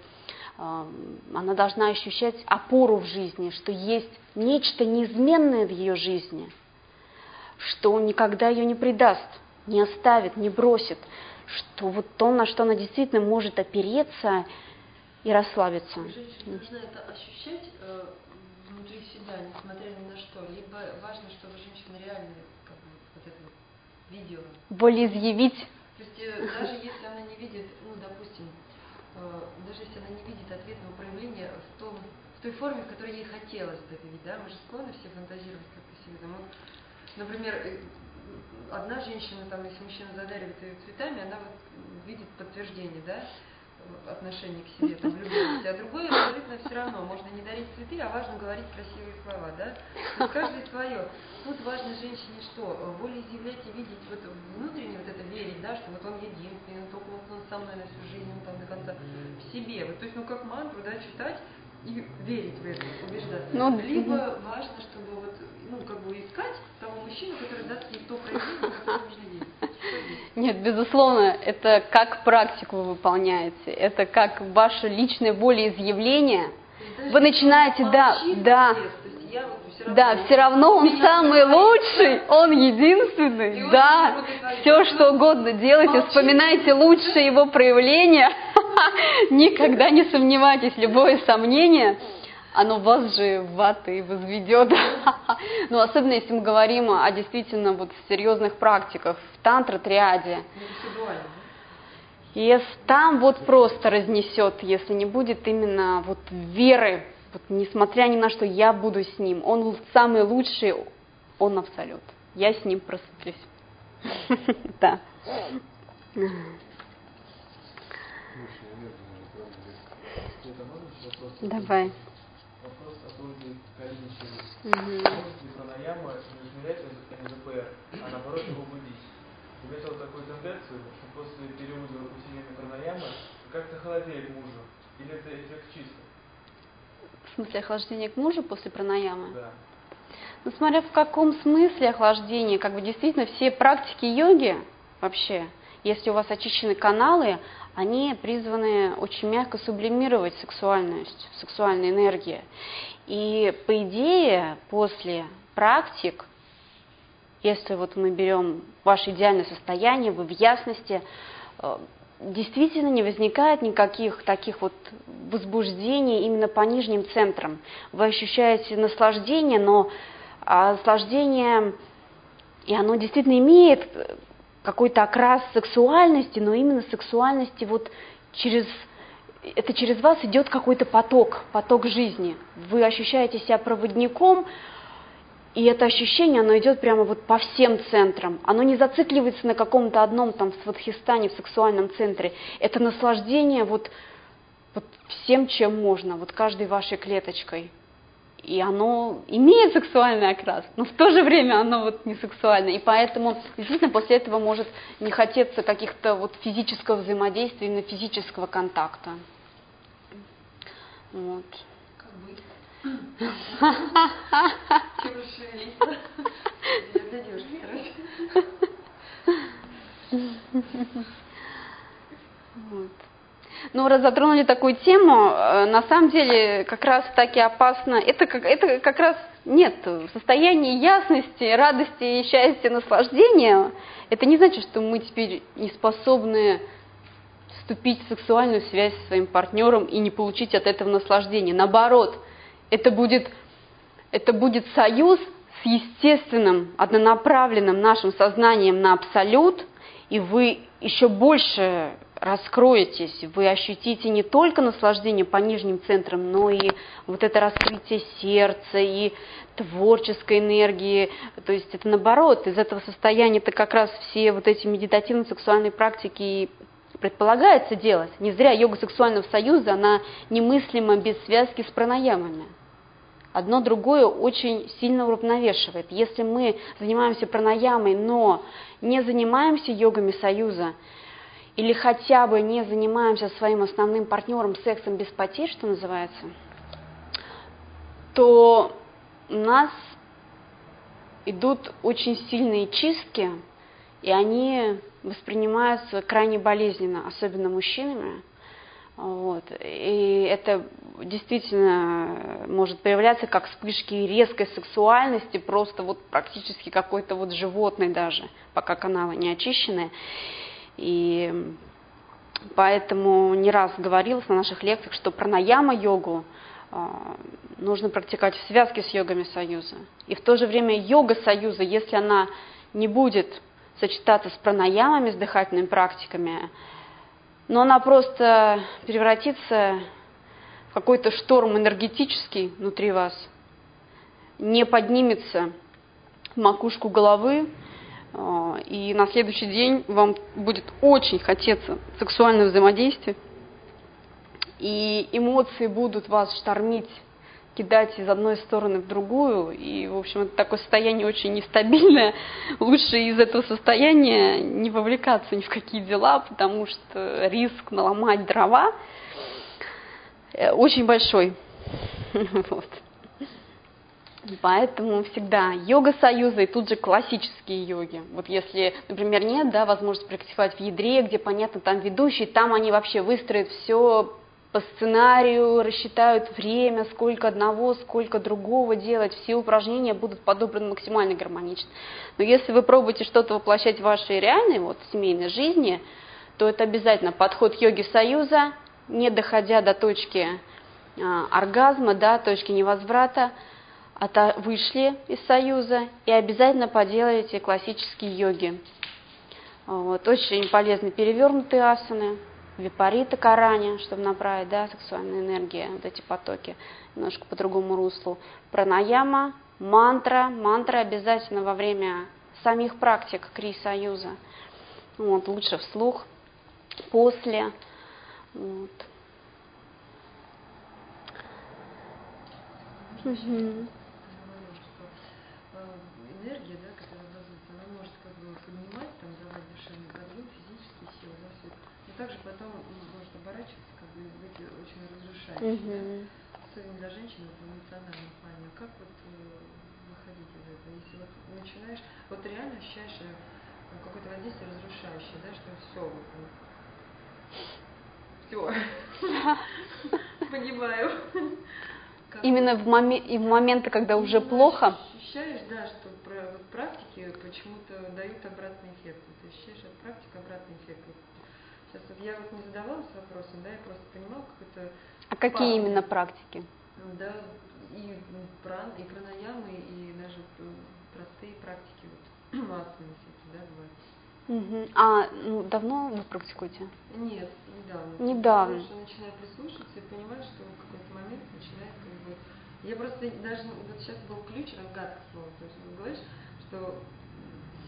Она должна ощущать опору в жизни, что есть нечто неизменное в ее жизни, что он никогда ее не предаст, не оставит, не бросит, что то, на что она действительно может опереться и расслабиться. Женщина должна это ощущать внутри себя, несмотря ни на что. Либо важно, чтобы женщина реально это видела. Волеизъявить. То есть даже если она не видит, допустим, даже если она не видит ответного проявления в той форме, в которой ей хотелось бы это видеть, да, мы же склонны все фантазировать как-то себе. Например, одна женщина, если мужчина задаривает ее цветами, она видит подтверждение, да, отношения к себе, влюбленности, а другое абсолютно все равно. Можно не дарить цветы, а важно говорить красивые слова, да. То есть каждый свое. Тут важно женщине что? Волеизъявлять и видеть внутренне это верить, да, что он единственный, только он со мной на всю жизнь, до конца в себе. То есть, как мантру, да, читать и верить в это, убеждаться. Либо важно, чтобы искать того мужчину, который даст ей то проявление, которое нужно ей. Нет, безусловно, это как практику вы выполняете, это как ваше личное волеизъявление. Вы начинаете, все равно он самый лучший, он единственный, да, все что угодно делайте, вспоминайте лучшие его проявления, никогда не сомневайтесь, любое сомнение, оно вас же в ад и возведет. Особенно если мы говорим о действительно серьезных практиках в тантра-триаде. И там просто разнесет, если не будет именно веры, несмотря ни на что, я буду с ним. Он самый лучший, он абсолют. Я с ним просветлюсь. Да. Давай. Вопрос от Ольги Калиничевой. Может ли пранаяма не усмирять НЗПР, а наоборот его будить? Заметил такую тенденцию, что после периода усиления пранаямы как-то холодеет мужу. Или это эффект чистый? В смысле охлаждение к мужу после пранаямы? Да. Смотря в каком смысле охлаждение, действительно все практики йоги вообще, если у вас очищены каналы, они призваны очень мягко сублимировать сексуальность, сексуальную энергию. И по идее, после практик, если мы берем ваше идеальное состояние, вы в ясности, действительно не возникает никаких таких возбуждений именно по нижним центрам. Вы ощущаете наслаждение, но наслаждение, и оно действительно имеет какой-то окрас сексуальности, но именно сексуальности через вас идет какой-то поток жизни. Вы ощущаете себя проводником, и это ощущение, оно идет прямо по всем центрам. Оно не зацикливается на каком-то одном, в свадхистане, в сексуальном центре. Это наслаждение вот всем, чем можно, вот каждой вашей клеточкой. И оно имеет сексуальный окрас, но в то же время оно вот не сексуальное. И поэтому действительно после этого может не хотеться каких-то вот физического взаимодействия, именно физического контакта. Вот. Как быть? Чем расшевелиться? Я для девушки стараюсь. Вот. Ну, раз затронули такую тему, на самом деле как раз таки опасно, это как раз нет, в состоянии ясности, радости, счастья, наслаждения, это не значит, что мы теперь не способны вступить в сексуальную связь со своим партнером и не получить от этого наслаждения. Наоборот, это будет союз с естественным, однонаправленным нашим сознанием на абсолют, и вы еще больше раскроетесь, вы ощутите не только наслаждение по нижним центрам, но и вот это раскрытие сердца и творческой энергии. То есть это наоборот, из этого состояния-то как раз все вот эти медитативно-сексуальные практики и предполагается делать. Не зря йога сексуального союза, она немыслима без связки с пранаямами. Одно другое очень сильно уравновешивает. Если мы занимаемся пранаямой, но не занимаемся йогами союза, или хотя бы не занимаемся своим основным партнером сексом без потерь, что называется, то у нас идут очень сильные чистки, и они воспринимаются крайне болезненно, особенно мужчинами. Вот. И это действительно может проявляться как вспышки резкой сексуальности, просто вот практически какой-то вот животной даже, пока каналы не очищены. И поэтому не раз говорилось на наших лекциях, что пранаяма-йогу нужно практиковать в связке с йогами союза. И в то же время йога союза, если она не будет сочетаться с пранаямами, с дыхательными практиками, но она просто превратится в какой-то шторм энергетический внутри вас, не поднимется в макушку головы, и на следующий день вам будет очень хотеться сексуального взаимодействия, и эмоции будут вас штормить, кидать из одной стороны в другую, и, в общем, это такое состояние очень нестабильное. Лучше из этого состояния не вовлекаться ни в какие дела, потому что риск наломать дрова очень большой. Вот. Поэтому всегда йога союза и тут же классические йоги. Вот если, например, нет возможности практиковать в ядре, где, понятно, там ведущий, там они вообще выстроят все по сценарию, рассчитают время, сколько одного, сколько другого делать, все упражнения будут подобраны максимально гармонично. Но если вы пробуете что-то воплощать в вашей реальной, вот, семейной жизни, то это обязательно подход йоги союза, не доходя до точки оргазма, точки невозврата, вышли из союза и обязательно поделайте классические йоги. Вот, очень полезны перевернутые асаны, випарита карани, чтобы направить сексуальную энергию, вот эти потоки немножко по другому руслу. Пранаяма, мантра обязательно во время самих практик крия-союза. Вот, лучше вслух, после. Вот. Энергия, которая образуется, она может поднимать, давать душевный подъем, физические силы, все это. Но также потом может оборачиваться, быть очень разрушающей. Особенно для женщин в эмоциональном плане. Как выходить из этого? Если начинаешь, реально ощущаешь какое-то воздействие разрушающее, что все, понимаю. Именно в моменты, когда уже плохо. Ощущаешь, что практики почему-то дают обратный эффект. Ты ощущаешь от практики обратный эффект. Сейчас я не задавалась вопросом, я просто понимала, как это... А какие именно практики? И пранаямы, и даже простые практики, асаны всякие, бывают. Давно вы практикуете? Нет, недавно. Потому что начинаю прислушиваться и понимаю, что в какой-то момент начинает Я просто даже... сейчас был ключ, разгадка слова. То есть вы говоришь, что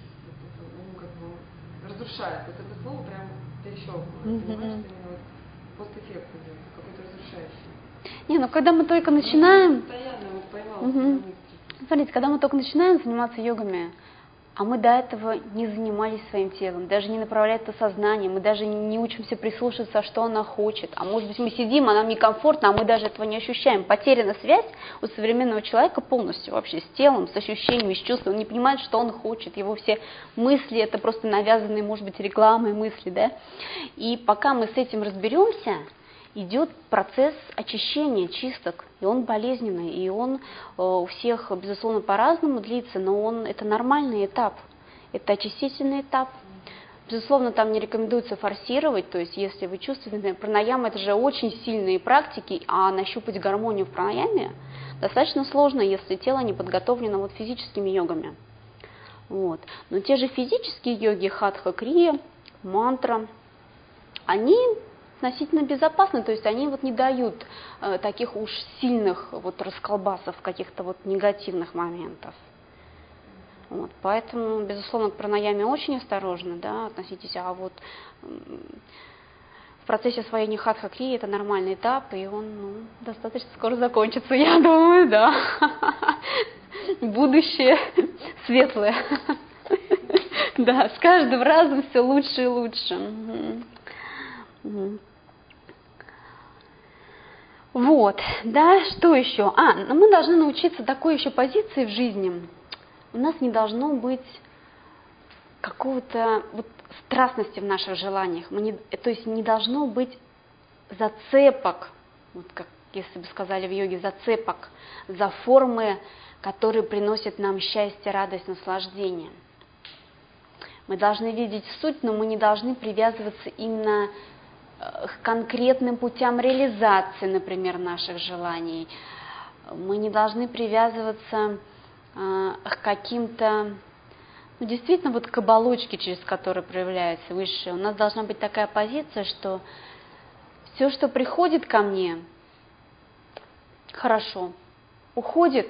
разрушает. Это слово прям перещелкнуло. Понимаешь, что именно постэффект идет, какой-то разрушающий. Не, ну когда мы только начинаем... Постоянно вот поймал. Угу. Смотрите, когда мы только начинаем заниматься йогами, а мы до этого не занимались своим телом, даже не направляли это сознание, мы даже не учимся прислушиваться, что она хочет. А может быть, мы сидим, а нам некомфортно, а мы даже этого не ощущаем. Потеряна связь у современного человека полностью вообще с телом, с ощущениями, с чувством. Он не понимает, что он хочет. Его все мысли, это просто навязанные, может быть, рекламой мысли, да. И пока мы с этим разберемся, идет процесс очищения, чисток, и он болезненный, и он у всех, безусловно, по-разному длится, но это нормальный этап, это очистительный этап. Безусловно, там не рекомендуется форсировать, то есть если вы чувствуете, например, пранаяма — это же очень сильные практики, а нащупать гармонию в пранаяме достаточно сложно, если тело не подготовлено вот физическими йогами. Вот. Но те же физические йоги, хатха, крия, мантра, они относительно безопасны, то есть они вот не дают таких уж сильных вот расколбасов, каких-то вот негативных моментов. Вот, поэтому, безусловно, к пранаяме очень осторожно, да, относитесь, а вот в процессе освоения хатха-крии это нормальный этап, и он достаточно скоро закончится, я думаю, да. Будущее светлое. Да, с каждым разом все лучше и лучше. Вот, да, что еще? Мы должны научиться такой еще позиции в жизни. У нас не должно быть какого-то вот страстности в наших желаниях. То есть не должно быть зацепок, вот как если бы сказали в йоге, зацепок за формы, которые приносят нам счастье, радость, наслаждение. Мы должны видеть суть, но мы не должны привязываться именно к конкретным путям реализации, например, наших желаний. Мы не должны привязываться к каким-то, действительно, вот к оболочке, через которую проявляется высшее. У нас должна быть такая позиция, что все, что приходит ко мне, хорошо, уходит,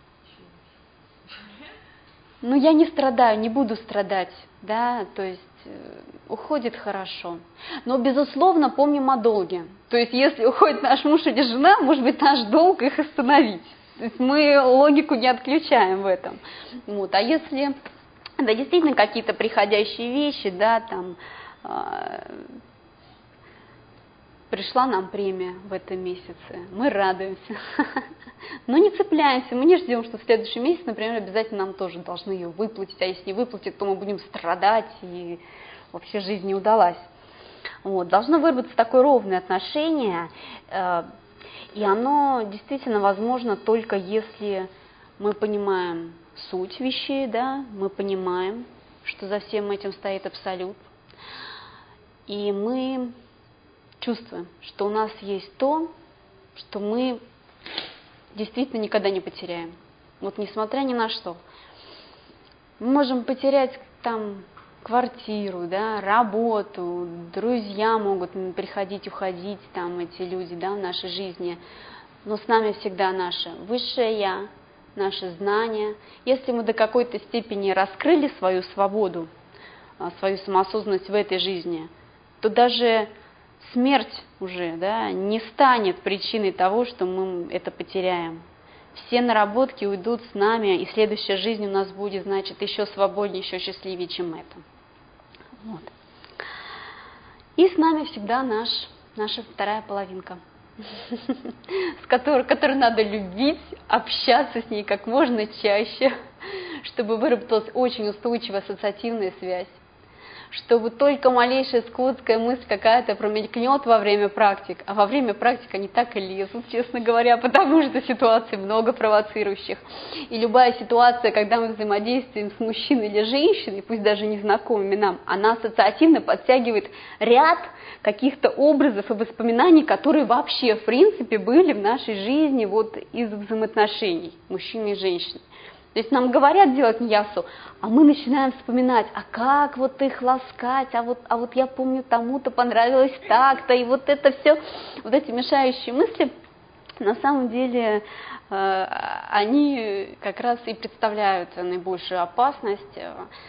но я не страдаю, не буду страдать, да, то есть уходит хорошо. Но, безусловно, помним о долге. То есть, если уходит наш муж или жена, может быть, наш долг их остановить. То есть мы логику не отключаем в этом. Вот. А если это действительно какие-то приходящие вещи, да, там пришла нам премия в этом месяце, мы радуемся. Но не цепляемся, мы не ждем, что в следующий месяц, например, обязательно нам тоже должны ее выплатить, а если не выплатят, то мы будем страдать, и вообще жизнь не удалась. Вот. Должно выработаться такое ровное отношение, и оно действительно возможно только если мы понимаем суть вещей, да, мы понимаем, что за всем этим стоит абсолют, и мы чувствуем, что у нас есть то, что мы действительно никогда не потеряем. Вот несмотря ни на что. Мы можем потерять там квартиру, да, работу, друзья могут приходить, уходить, там эти люди, да, в нашей жизни, но с нами всегда наше высшее Я, наши знания. Если мы до какой-то степени раскрыли свою свободу, свою самоосознанность в этой жизни, то даже смерть уже, да, не станет причиной того, что мы это потеряем. Все наработки уйдут с нами, и следующая жизнь у нас будет, значит, еще свободнее, еще счастливее, чем это. Вот. И с нами всегда наша вторая половинка, которую надо любить, общаться с ней как можно чаще, чтобы выработалась очень устойчивая ассоциативная связь, чтобы только малейшая скотская мысль какая-то промелькнет во время практик, а во время практик они так и лезут, честно говоря, потому что ситуаций много провоцирующих. И любая ситуация, когда мы взаимодействуем с мужчиной или женщиной, пусть даже незнакомыми нам, она ассоциативно подтягивает ряд каких-то образов и воспоминаний, которые вообще, в принципе, были в нашей жизни вот из взаимоотношений мужчины и женщины. То есть нам говорят делать ньясу, а мы начинаем вспоминать, а как вот их ласкать, а вот я помню, тому-то понравилось так-то, и вот это все, вот эти мешающие мысли, на самом деле они как раз и представляют наибольшую опасность,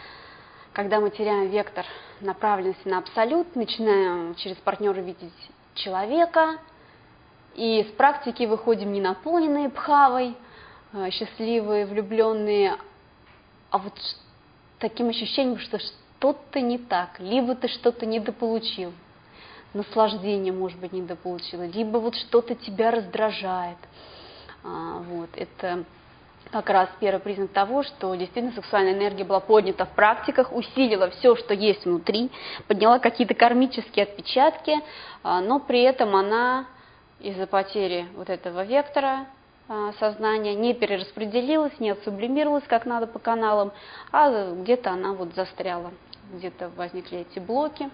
когда мы теряем вектор направленности на абсолют, начинаем через партнера видеть человека, и с практики выходим не наполненные бхавой, счастливые, влюбленные, а вот таким ощущением, что что-то не так, либо ты что-то недополучил, наслаждение, может быть, недополучила, либо вот что-то тебя раздражает. Вот, это как раз первый признак того, что действительно сексуальная энергия была поднята в практиках, усилила все, что есть внутри, подняла какие-то кармические отпечатки, но при этом она из-за потери вот этого вектора сознания не перераспределилась, не отсублимировалась как надо по каналам, а где-то она вот застряла, где-то возникли эти блоки.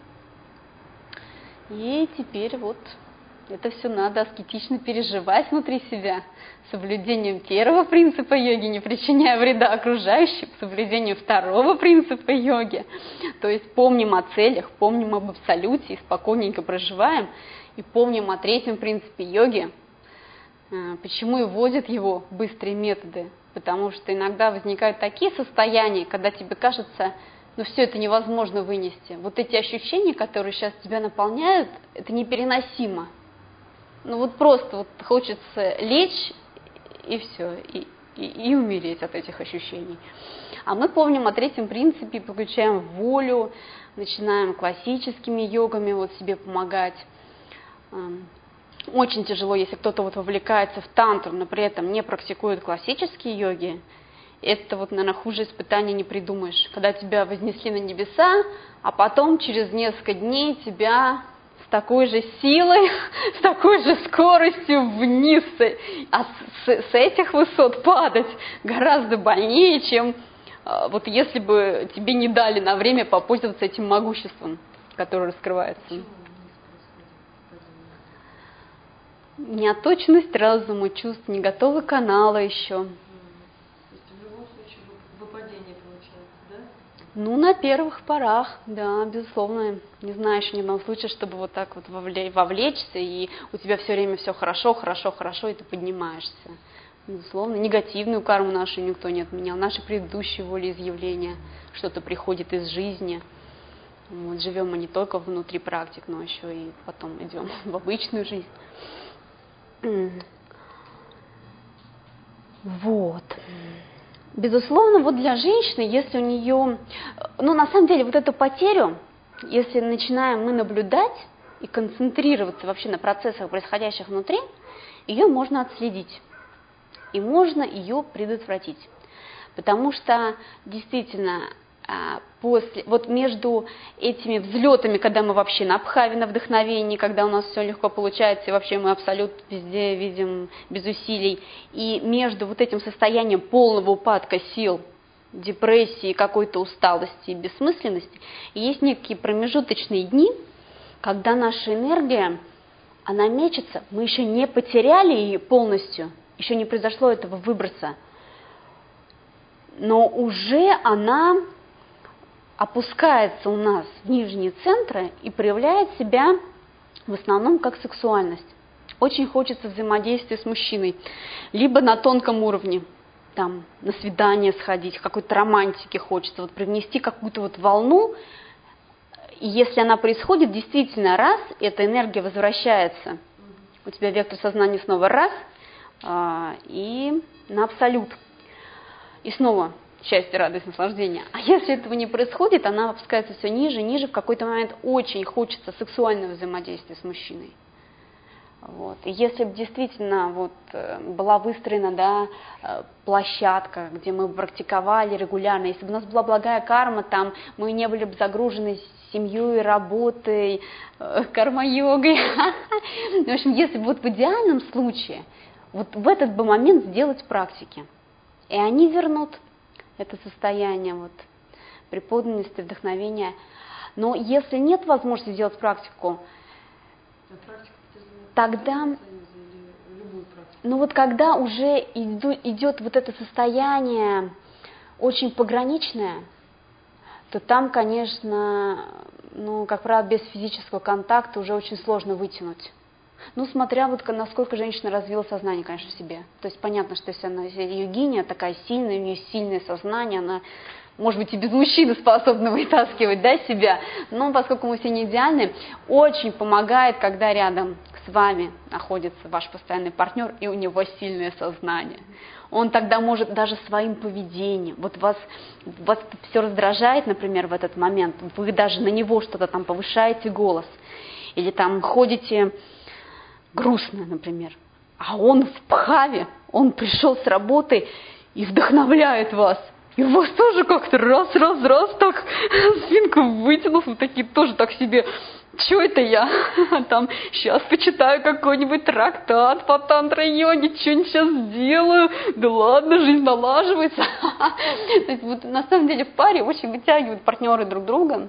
И теперь вот это все надо аскетично переживать внутри себя, соблюдением первого принципа йоги, не причиняя вреда окружающим, соблюдением второго принципа йоги. То есть помним о целях, помним об абсолюте и спокойненько проживаем, и помним о третьем принципе йоги. Почему и вводят его быстрые методы? Потому что иногда возникают такие состояния, когда тебе кажется, ну все это невозможно вынести. Вот эти ощущения, которые сейчас тебя наполняют, это непереносимо. Ну вот просто вот хочется лечь и все, и умереть от этих ощущений. А мы помним о третьем принципе, подключаем волю, начинаем классическими йогами вот себе помогать. Очень тяжело, если кто-то вот вовлекается в тантру, но при этом не практикует классические йоги. Это вот, наверное, хуже испытания не придумаешь. Когда тебя вознесли на небеса, а потом через несколько дней тебя с такой же силой, с такой же скоростью вниз. А с этих высот падать гораздо больнее, чем вот если бы тебе не дали на время попользоваться этим могуществом, которое раскрывается. Неоточность разума, чувств, не готовы каналы еще. То есть в любом случае выпадение получается, да? Ну, на первых порах, да, безусловно. Не знаю еще ни одного случая, чтобы вот так вот вовлечься, и у тебя все время все хорошо, хорошо, хорошо, и ты поднимаешься. Безусловно, негативную карму нашу никто не отменял. Наши предыдущие волеизъявления, что-то приходит из жизни. Вот, живем мы не только внутри практик, но еще и потом идем в обычную жизнь. Вот. Безусловно, вот для женщины, если у нее, ну, на самом деле, вот эту потерю, если начинаем мы наблюдать и концентрироваться вообще на процессах, происходящих внутри, ее можно отследить, и можно ее предотвратить. Потому что, действительно, вот между этими взлетами, когда мы вообще на бхаве, на вдохновении, когда у нас все легко получается, и вообще мы абсолют везде видим без усилий, и между вот этим состоянием полного упадка сил, депрессии, какой-то усталости и бессмысленности, есть некие промежуточные дни, когда наша энергия, она мечется, мы еще не потеряли ее полностью, еще не произошло этого выброса, но уже она опускается у нас в нижние центры и проявляет себя в основном как сексуальность. Очень хочется взаимодействия с мужчиной, либо на тонком уровне, там, на свидание сходить, какой-то романтики хочется, вот привнести какую-то вот волну, и если она происходит, действительно, раз, эта энергия возвращается, у тебя вектор сознания снова раз, и на абсолют, и снова счастье, радость, наслаждение. А если этого не происходит, она опускается все ниже, ниже, в какой-то момент очень хочется сексуального взаимодействия с мужчиной. Вот. И если бы действительно вот была выстроена, да, площадка, где мы практиковали регулярно, если бы у нас была благая карма, там мы не были бы загружены семьей, работой, карма-йогой. В общем, если бы вот в идеальном случае вот в этот бы момент сделать практики, и они вернут это состояние вот, приподнятости, вдохновения. Но если нет возможности сделать практику, тогда, ну вот когда уже идет вот это состояние очень пограничное, то там, конечно, ну, как правило, без физического контакта уже очень сложно вытянуть. Ну, смотря вот насколько женщина развила сознание, конечно, в себе. То есть понятно, что если она йогиня, такая сильная, у нее сильное сознание, она может быть, и без мужчины способны вытаскивать, да, себя, но поскольку мы все не идеальны, очень помогает, когда рядом с вами находится ваш постоянный партнер, и у него сильное сознание. Он тогда может даже своим поведением, вот вас все раздражает, например, в этот момент, вы даже на него что-то там повышаете голос, или там ходите грустно, например, а он в пхаве, он пришел с работы и вдохновляет вас. И у вас тоже как-то раз, так спинку вытянув, вы такие тоже так себе, что это я? Там, сейчас почитаю какой-нибудь трактат по тантра-йоге, что-нибудь сейчас сделаю, да ладно, жизнь налаживается. То есть, вот, на самом деле в паре очень вытягивают партнеры друг друга,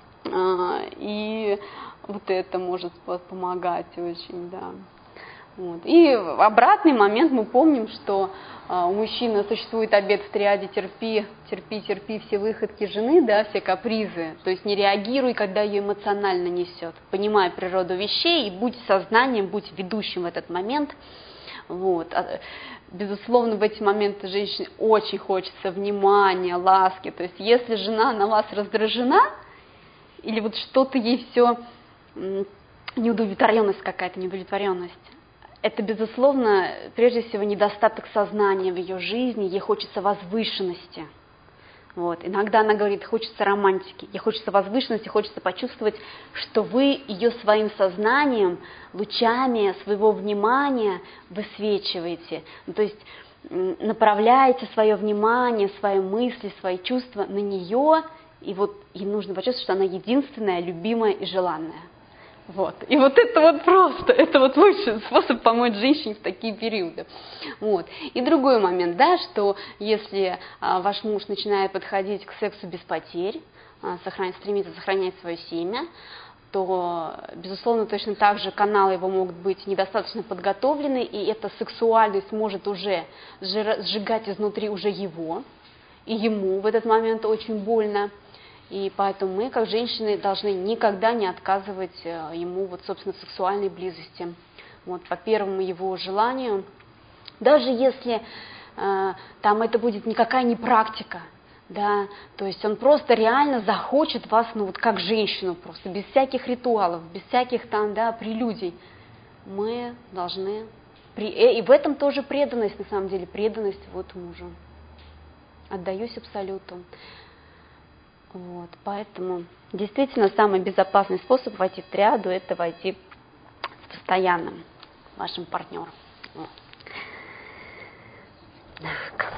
и вот это может помогать очень, да. Вот. И обратный момент, мы помним, что у мужчины существует обет в триаде терпи, все выходки жены, да, все капризы, то есть не реагируй, когда ее эмоционально несет, понимай природу вещей и будь сознанием, будь ведущим в этот момент. Вот. Безусловно, в эти моменты женщине очень хочется внимания, ласки, то есть если жена на вас раздражена, или вот что-то ей все, неудовлетворенность какая-то, неудовлетворенность, это, безусловно, прежде всего недостаток сознания в ее жизни, ей хочется возвышенности. Вот. Иногда она говорит, хочется романтики, ей хочется возвышенности, хочется почувствовать, что вы ее своим сознанием, лучами своего внимания высвечиваете. То есть направляете свое внимание, свои мысли, свои чувства на нее, и вот ей нужно почувствовать, что она единственная, любимая и желанная. Вот. И вот это вот просто, это вот лучший способ помочь женщине в такие периоды. Вот. И другой момент, да, что если ваш муж начинает подходить к сексу без потерь, стремится сохранять свое семя, то, безусловно, точно так же каналы его могут быть недостаточно подготовлены, и эта сексуальность может уже сжигать изнутри уже его, и ему в этот момент очень больно. И поэтому мы, как женщины, должны никогда не отказывать ему, вот, собственно, в сексуальной близости. Вот, по первому его желанию, даже если там это будет никакая не практика, да, то есть он просто реально захочет вас, ну вот как женщину просто, без всяких ритуалов, без всяких там, да, прелюдий, мы должны, и в этом тоже преданность, на самом деле, преданность вот мужу. Отдаюсь абсолюту. Вот, поэтому действительно самый безопасный способ войти в триаду – это войти с постоянным вашим партнером. Вот. Так.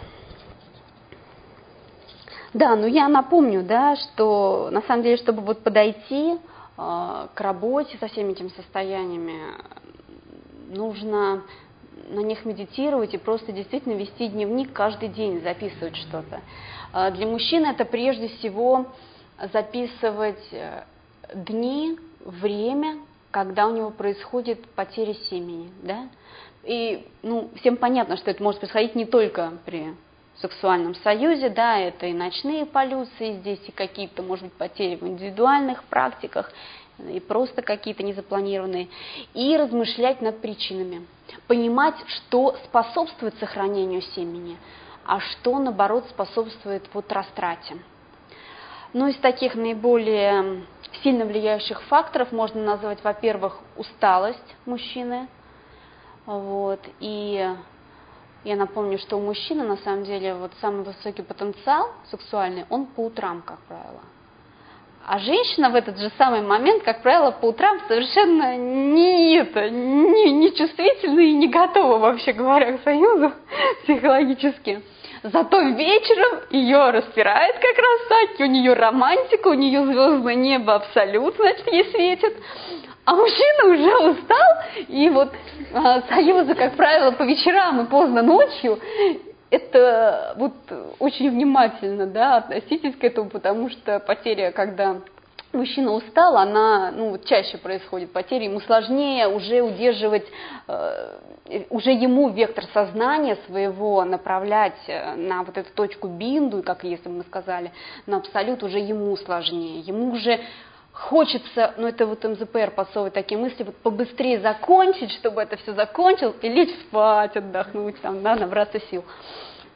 Да, ну я напомню, да, что на самом деле, чтобы вот подойти к работе со всеми этими состояниями, нужно на них медитировать и просто действительно вести дневник каждый день, записывать что-то. Для мужчины это прежде всего записывать дни, время, когда у него происходит потеря семени. Да? И всем понятно, что это может происходить не только при сексуальном союзе, да, это и ночные полюции здесь, и какие-то, может быть, потери в индивидуальных практиках, и просто какие-то незапланированные, и размышлять над причинами, понимать, что способствует сохранению семени, а что, наоборот, способствует вот растрате. Ну, из таких наиболее сильно влияющих факторов можно назвать, во-первых, усталость мужчины. Вот, и я напомню, что у мужчины, на самом деле, вот самый высокий потенциал сексуальный, он по утрам, как правило. А женщина в этот же самый момент, как правило, по утрам совершенно не чувствительна и не готова, вообще говоря, к союзу психологически. Зато вечером ее распирает как раз так, у нее романтика, у нее звездное небо абсолютно, значит, ей светит. А мужчина уже устал, и вот союзы, как правило, по вечерам и поздно ночью, это вот очень внимательно, да, относитесь к этому, потому что потеря, когда мужчина устал, она чаще происходит, потеря, ему сложнее уже удерживать, уже ему вектор сознания своего направлять на вот эту точку бинду, как если бы мы сказали, на абсолют уже ему сложнее, ему уже хочется, это вот МЗПР подсовывает такие мысли, вот побыстрее закончить, чтобы это все закончилось, и лечь спать, отдохнуть, там, да, набраться сил.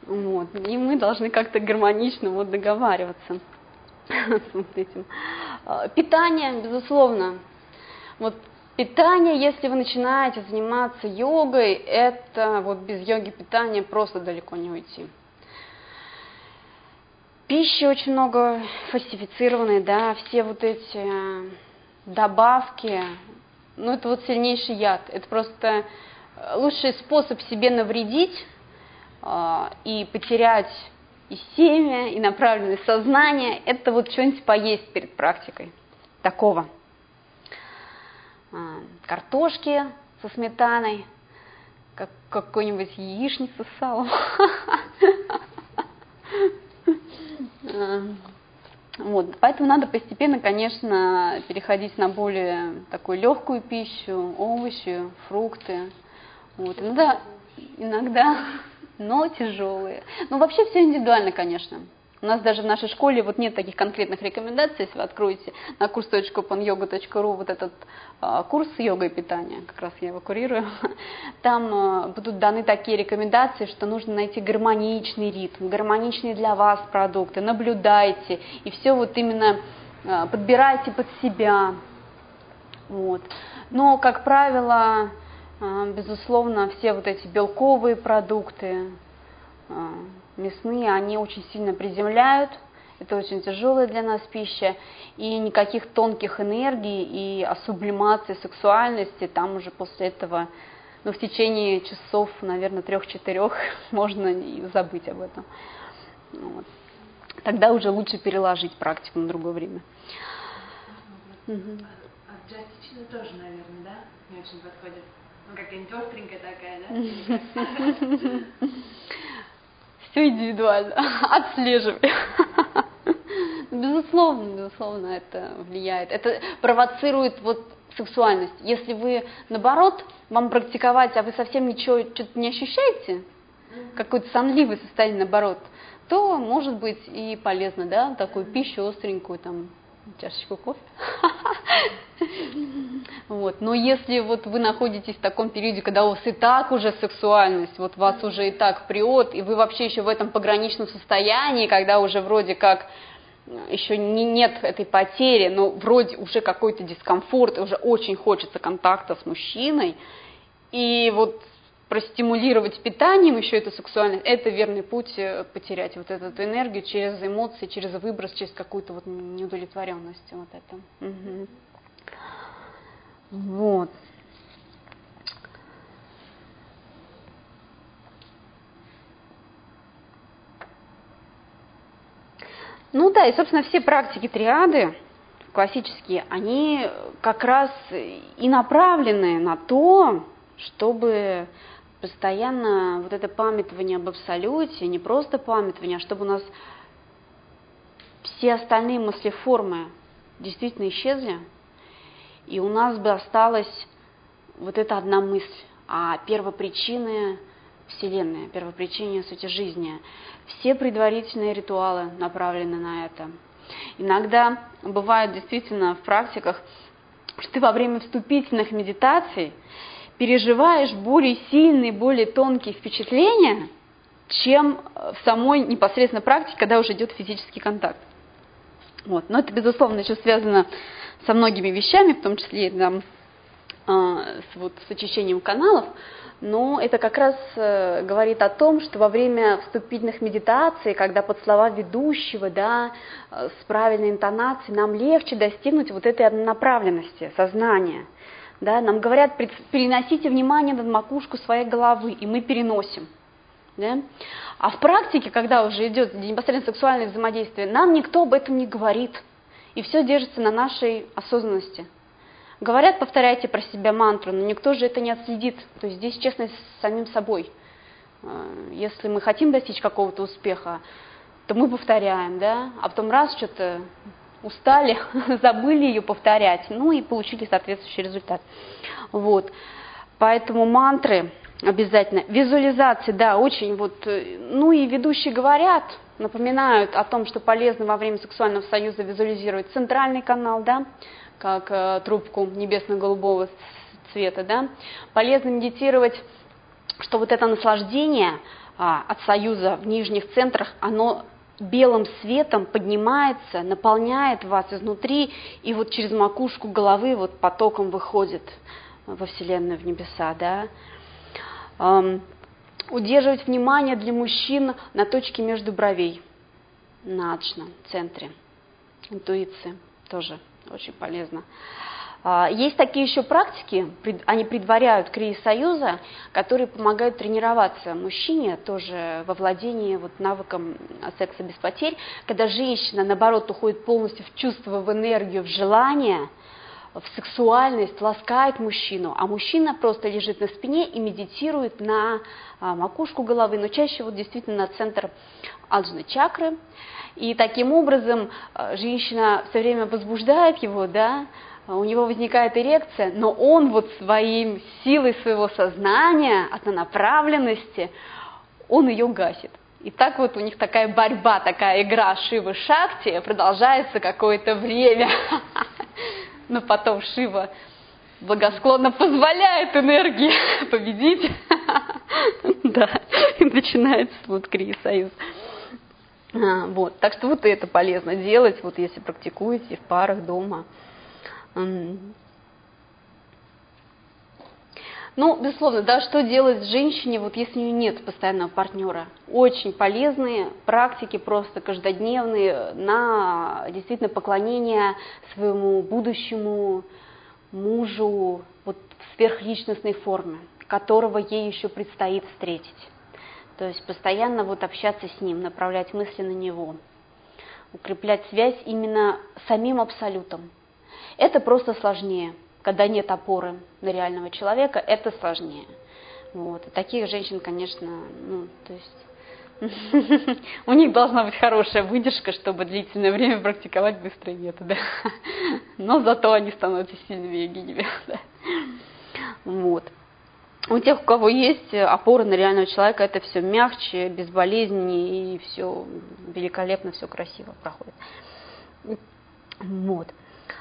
Вот. И мы должны как-то гармонично вот договариваться с вот этим. Питание, безусловно. Вот питание, если вы начинаете заниматься йогой, это вот без йоги питания просто далеко не уйти. Пищи очень много фальсифицированной, да, все вот эти добавки, ну это вот сильнейший яд. Это просто лучший способ себе навредить и потерять и семя, и направленное сознание, это вот что-нибудь поесть перед практикой. Такого. Картошки со сметаной, как какой-нибудь яичница с салом. Вот, поэтому надо постепенно, конечно, переходить на более такую легкую пищу, овощи, фрукты. Вот, иногда, но тяжелые. Но вообще все индивидуально, конечно. У нас даже в нашей школе вот нет таких конкретных рекомендаций, если вы откроете на kurs.openyoga.ru вот этот курс йога и питания, как раз я его курирую, там будут даны такие рекомендации, что нужно найти гармоничный ритм, гармоничные для вас продукты, наблюдайте, и все вот именно подбирайте под себя. Вот. Но, как правило, безусловно, все вот эти белковые продукты, мясные, они очень сильно приземляют, это очень тяжелая для нас пища, и никаких тонких энергий и сублимации сексуальности там уже после этого, ну, в течение часов, наверное, 3-4 можно и забыть об этом. Вот. Тогда уже лучше переложить практику на другое время. А джастичина тоже, наверное, да? Не очень подходит. Ну, какая-нибудь остренькая такая, да? Все индивидуально, отслеживай. Безусловно, это влияет. Это провоцирует вот сексуальность. Если вы, наоборот, вам практиковать, а вы совсем ничего что-то не ощущаете, какое-то сонливое состояние, наоборот, то, может быть, и полезно, да, такую пищу остренькую, там, чашечку кофе. Вот. Но если вот вы находитесь в таком периоде, когда у вас и так уже сексуальность, вот вас уже и так прет, и вы вообще еще в этом пограничном состоянии, когда уже вроде как еще нет этой потери, но вроде уже какой-то дискомфорт, и уже очень хочется контакта с мужчиной, и вот простимулировать питанием еще эту сексуальность, это верный путь потерять вот эту энергию через эмоции, через выброс, через какую-то вот неудовлетворенность. Вот это. Угу. Вот. Ну да, и, собственно, все практики триады классические, они как раз и направлены на то, чтобы постоянно вот это памятование об абсолюте, не просто памятование, а чтобы у нас все остальные мыслеформы действительно исчезли, и у нас бы осталась вот эта одна мысль о первопричине Вселенной, первопричине сути жизни. Все предварительные ритуалы направлены на это. Иногда бывает действительно в практиках, что ты во время вступительных медитаций переживаешь более сильные, более тонкие впечатления, чем в самой непосредственно практике, когда уже идет физический контакт. Вот. Но это, безусловно, еще связано со многими вещами, в том числе там, с очищением каналов, но это как раз говорит о том, что во время вступительных медитаций, когда под слова ведущего, да, с правильной интонацией, нам легче достигнуть вот этой однонаправленности сознания. Да, нам говорят, переносите внимание над макушку своей головы, и мы переносим. Да? А в практике, когда уже идет непосредственно сексуальное взаимодействие, нам никто об этом не говорит, и все держится на нашей осознанности. Говорят, повторяйте про себя мантру, но никто же это не отследит. То есть здесь честность с самим собой. Если мы хотим достичь какого-то успеха, то мы повторяем, да, а потом раз что-то устали, забыли ее повторять, ну и получили соответствующий результат. Вот. Поэтому мантры обязательно. Визуализации, да, очень вот, ну и ведущие говорят, напоминают о том, что полезно во время сексуального союза визуализировать центральный канал, да, как трубку небесно-голубого цвета, да. Полезно медитировать, что вот это наслаждение от союза в нижних центрах, оно белым светом поднимается, наполняет вас изнутри, и вот через макушку головы вот потоком выходит во Вселенную, в небеса, да. Удерживать внимание для мужчин на точке между бровей, на аджна, центре. Интуиция тоже очень полезно. Есть такие еще практики, они предваряют крия-союза, которые помогают тренироваться мужчине тоже во владении вот навыком секса без потерь, когда женщина, наоборот, уходит полностью в чувство, в энергию, в желание, в сексуальность, ласкает мужчину, а мужчина просто лежит на спине и медитирует на макушку головы, но чаще вот действительно на центр аджны чакры. И таким образом женщина все время возбуждает его, да, у него возникает эрекция, но он вот своим силой своего сознания, однонаправленности, он ее гасит. И так вот у них такая борьба, такая игра Шивы Шакти продолжается какое-то время. Но потом Шива благосклонно позволяет энергии победить. Да, и начинается вот крия-союз. Вот, так что вот это полезно делать, вот если практикуете в парах дома. Ну, безусловно, да, что делать женщине, вот если у нее нет постоянного партнера? Очень полезные практики, просто каждодневные, на действительно поклонение своему будущему мужу вот в сверхличностной форме, которого ей еще предстоит встретить. То есть постоянно вот общаться с ним, направлять мысли на него, укреплять связь именно с самим абсолютом. Это просто сложнее. Когда нет опоры на реального человека, это сложнее. Вот. И таких женщин, конечно, ну, то есть у них должна быть хорошая выдержка, чтобы длительное время практиковать быстрые методы. Но зато они становятся сильными йогинями. Вот. У тех, у кого есть опора на реального человека, это все мягче, безболезненнее, и все великолепно, все красиво проходит. Вот.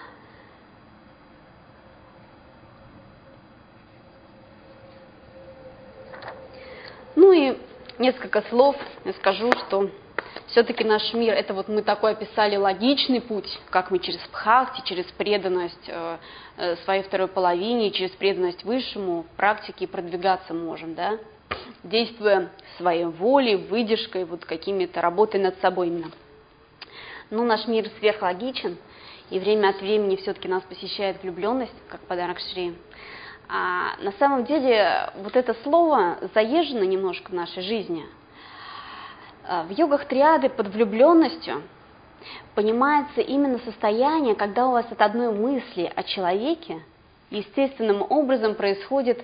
Ну и несколько слов я скажу, что все-таки наш мир, это вот мы такой описали логичный путь, как мы через бхакти, через преданность своей второй половине, через преданность высшему в практике продвигаться можем, да, действуя своей волей, выдержкой, вот какими-то работой над собой именно. Но наш мир сверхлогичен, и время от времени все-таки нас посещает влюбленность, как подарок Шри. А на самом деле вот это слово заезжено немножко в нашей жизни. В йогах триады под влюбленностью понимается именно состояние, когда у вас от одной мысли о человеке естественным образом происходит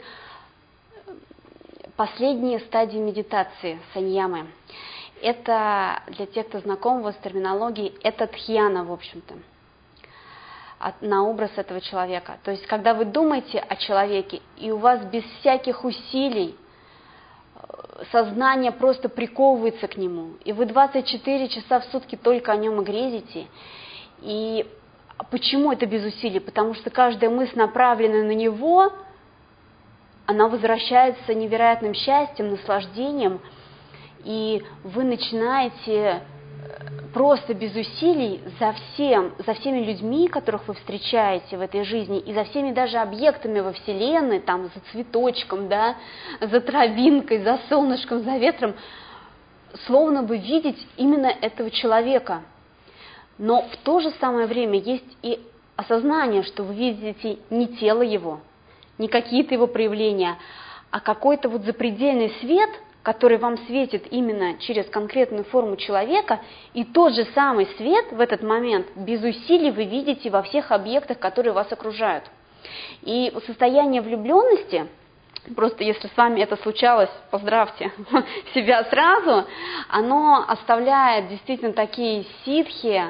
последние стадии медитации саньямы. Это, для тех, кто знаком с терминологией, это дхьяна, в общем-то, на образ этого человека. То есть, когда вы думаете о человеке, и у вас без всяких усилий сознание просто приковывается к нему, и вы 24 часа в сутки только о нем и грезите. И почему это без усилий? Потому что каждая мысль, направленная на него, она возвращается невероятным счастьем, наслаждением, и вы начинаете просто без усилий за всеми людьми, которых вы встречаете в этой жизни, и за всеми даже объектами во Вселенной, там, за цветочком, да, за травинкой, за солнышком, за ветром, словно бы видеть именно этого человека. Но в то же самое время есть и осознание, что вы видите не тело его, не какие-то его проявления, а какой-то вот запредельный свет, который вам светит именно через конкретную форму человека, и тот же самый свет в этот момент без усилий вы видите во всех объектах, которые вас окружают. И состояние влюбленности, просто если с вами это случалось, поздравьте себя сразу, оно оставляет действительно такие ситхи,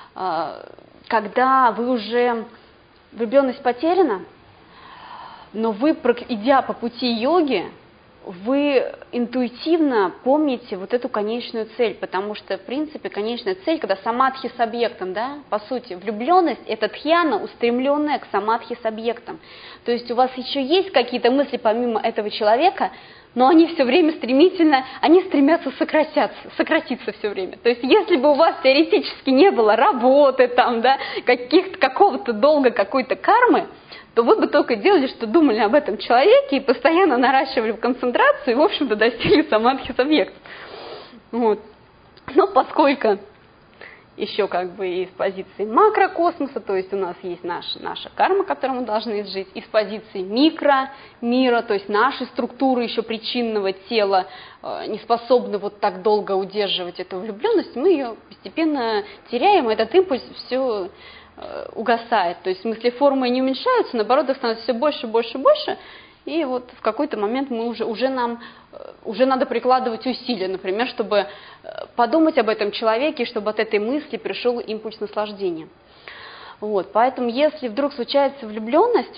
когда вы уже, влюбленность потеряна, но вы, идя по пути йоги, вы интуитивно помните вот эту конечную цель, потому что, в принципе, конечная цель, когда самадхи с объектом, да, по сути, влюбленность – это дхьяна, устремленная к самадхи с объектом. То есть у вас еще есть какие-то мысли помимо этого человека, но они все время стремительно, они стремятся сократиться все время. То есть если бы у вас теоретически не было работы, там, да, какого-то долга, какой-то кармы, то вы бы только делали, что думали об этом человеке и постоянно наращивали концентрацию и, в общем-то, достигли самадхи с объектом. Вот. Но поскольку еще как бы из позиции макрокосмоса, то есть у нас есть наша карма, которую мы должны изжить, из позиции микромира, то есть наши структуры еще причинного тела не способны вот так долго удерживать эту влюбленность, мы ее постепенно теряем, и этот импульс все угасает. То есть в смысле формы не уменьшаются, наоборот, их становится все больше, больше, больше, и вот в какой-то момент мы уже надо прикладывать усилия, например, чтобы подумать об этом человеке, чтобы от этой мысли пришел импульс наслаждения. Вот, поэтому если вдруг случается влюбленность,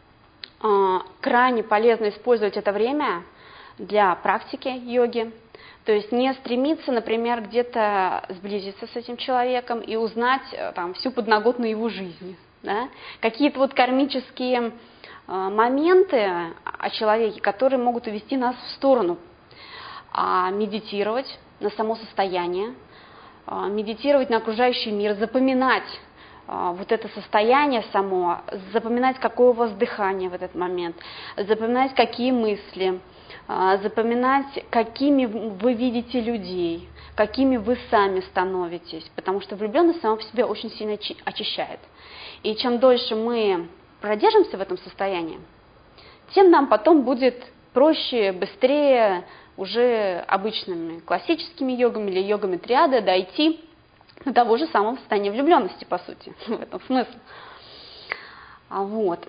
крайне полезно использовать это время для практики йоги. То есть не стремиться, например, где-то сблизиться с этим человеком и узнать там, всю подноготную его жизни. Да? Какие-то вот кармические моменты о человеке, которые могут увести нас в сторону. Медитировать на само состояние, медитировать на окружающий мир, запоминать вот это состояние само, запоминать, какое у вас дыхание в этот момент, запоминать, какие мысли, запоминать, какими вы видите людей, какими вы сами становитесь, потому что влюбленность сама по себе очень сильно очищает. И чем дольше мы продержимся в этом состоянии, тем нам потом будет проще, быстрее уже обычными классическими йогами или йогами триады дойти до того же самого состояния влюбленности, по сути, в этом смысл. Вот.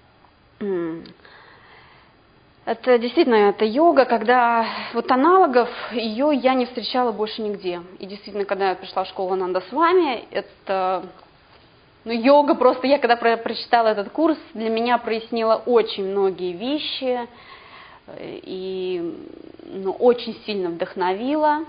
Это действительно, это йога, когда вот аналогов ее я не встречала больше нигде. И действительно, когда я пришла в школу Ананда с вами, это йога просто, я когда прочитала этот курс, для меня прояснила очень многие вещи и очень сильно вдохновила.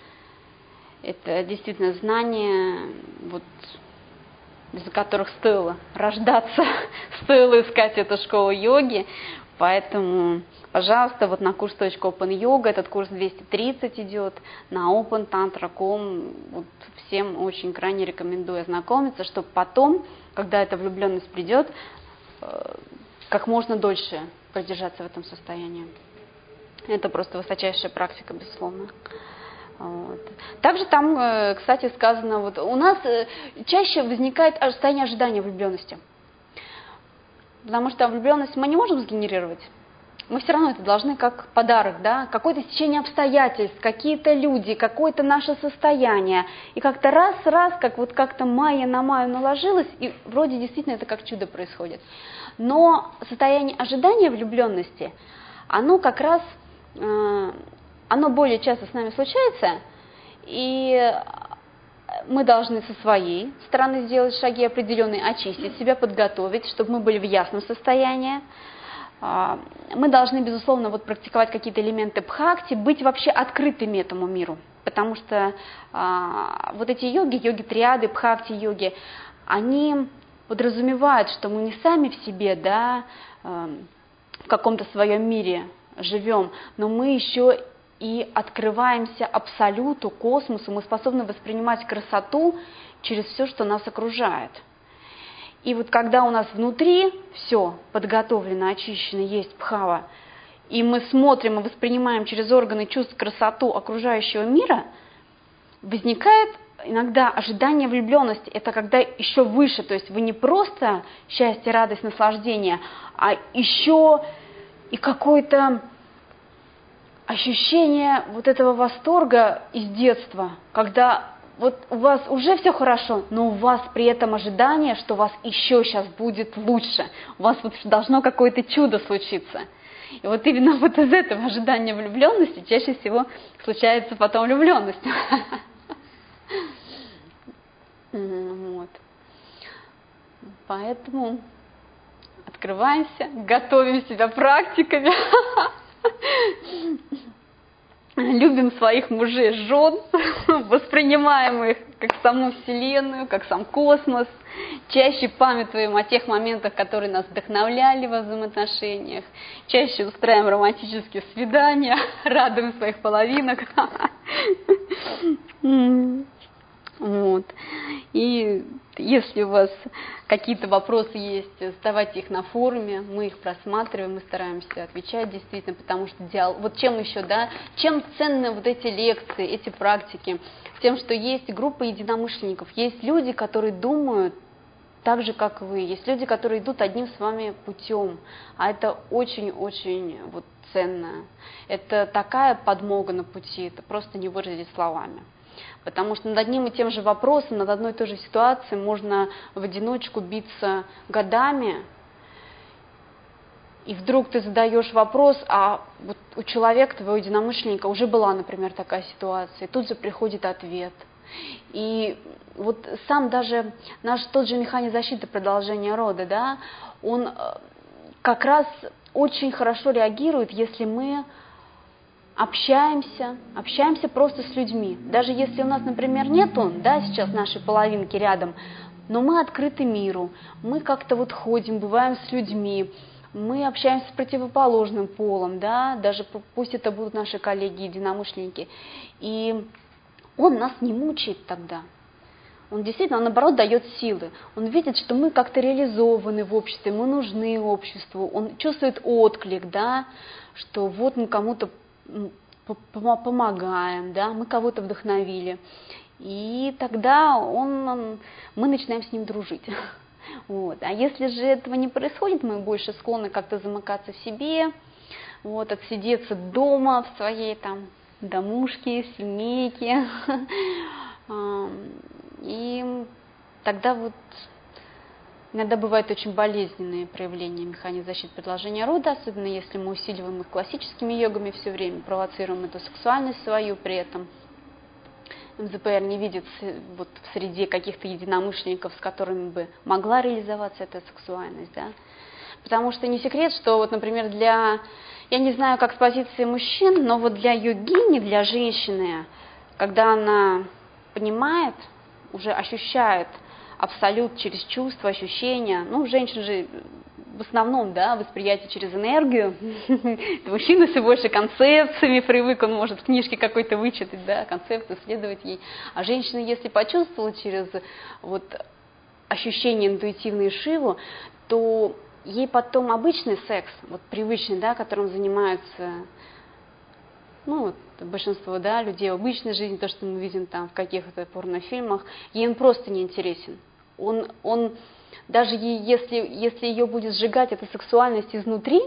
Это действительно знания, вот, из-за которых стоило рождаться, стоило искать эту школу йоги. Поэтому, пожалуйста, вот на курс .open yoga, этот курс 230 идет, на opentantra.com, вот всем очень крайне рекомендую ознакомиться, чтобы потом, когда эта влюбленность придет, как можно дольше продержаться в этом состоянии. Это просто высочайшая практика, безусловно. Вот. Также там, кстати, сказано, вот у нас чаще возникает состояние ожидания влюбленности. Потому что влюбленность мы не можем сгенерировать. Мы все равно это должны как подарок, да, какое-то стечение обстоятельств, какие-то люди, какое-то наше состояние. И как-то раз, как-то майя на майю наложилось, и вроде действительно это как чудо происходит. Но состояние ожидания влюбленности, оно как раз, оно более часто с нами случается, и мы должны со своей стороны сделать шаги определенные, очистить себя, подготовить, чтобы мы были в ясном состоянии. Мы должны, безусловно, вот практиковать какие-то элементы бхакти, быть вообще открытыми этому миру. Потому что вот эти йоги триады, бхакти-йоги, они подразумевают, что мы не сами в себе, да, в каком-то своем мире живем, но мы еще и открываемся абсолюту, космосу, мы способны воспринимать красоту через все, что нас окружает. И вот когда у нас внутри все подготовлено, очищено, есть бхава, и мы смотрим и воспринимаем через органы чувств красоту окружающего мира, возникает иногда ожидание влюбленности. Это когда еще выше, то есть вы не просто счастье, радость, наслаждение, а еще и какое-то ощущение вот этого восторга из детства, когда вот у вас уже все хорошо, но у вас при этом ожидание, что у вас еще сейчас будет лучше, у вас вот должно какое-то чудо случиться. И вот именно вот из этого ожидания влюбленности чаще всего случается потом влюбленность. Вот. Поэтому открываемся, готовим себя практиками. Любим своих мужей, жен, воспринимаем их как саму Вселенную, как сам космос, чаще памятуем о тех моментах, которые нас вдохновляли во взаимоотношениях, чаще устраиваем романтические свидания, радуем своих половинок. Вот. И если у вас какие-то вопросы есть, задавайте их на форуме, мы их просматриваем, мы стараемся отвечать действительно, потому что вот чем еще, да, чем ценны вот эти лекции, эти практики, тем, что есть группа единомышленников, есть люди, которые думают так же, как вы, есть люди, которые идут одним с вами путем, а это очень-очень вот ценно. Это такая подмога на пути, это просто не выразить словами. Потому что над одним и тем же вопросом, над одной и той же ситуацией можно в одиночку биться годами, и вдруг ты задаешь вопрос, а вот у человека, твоего единомышленника, уже была, например, такая ситуация, и тут же приходит ответ. И вот сам даже наш тот же механизм защиты продолжения рода, да, он как раз очень хорошо реагирует, если мы общаемся просто с людьми. Даже если у нас, например, нету, да, сейчас нашей половинки рядом, но мы открыты миру, мы как-то вот ходим, бываем с людьми, мы общаемся с противоположным полом, да, даже пусть это будут наши коллеги-единомышленники, и он нас не мучает тогда. Он действительно, наоборот, дает силы. Он видит, что мы как-то реализованы в обществе, мы нужны обществу, он чувствует отклик, да, что вот мы кому-то помогаем, да, мы кого-то вдохновили. И тогда мы начинаем с ним дружить. Вот. А если же этого не происходит, мы больше склонны как-то замыкаться в себе, вот, отсидеться дома в своей там домушке, семейке. И тогда вот иногда бывают очень болезненные проявления механизма защиты продолжения рода, особенно если мы усиливаем их классическими йогами все время, провоцируем эту сексуальность свою при этом. МЗПР не видит вот в среде каких-то единомышленников, с которыми бы могла реализоваться эта сексуальность, да? Потому что не секрет, что вот, например, я не знаю, как с позиции мужчин, но вот для йогини, для женщины, когда она понимает, уже ощущает абсолют через чувства, ощущения, ну, женщин же в основном, да, восприятие через энергию, мужчина все больше концепциями привык, он может в книжке какой-то вычитать, да, концепцию, следовать ей, а женщина, если почувствовала через вот ощущение интуитивное Шиву, то ей потом обычный секс, вот привычный, да, которым занимаются, ну, вот, большинство, да, людей в обычной жизни, то, что мы видим там в каких-то порнофильмах, ей он просто не интересен. Он даже если ее будет сжигать эта сексуальность изнутри,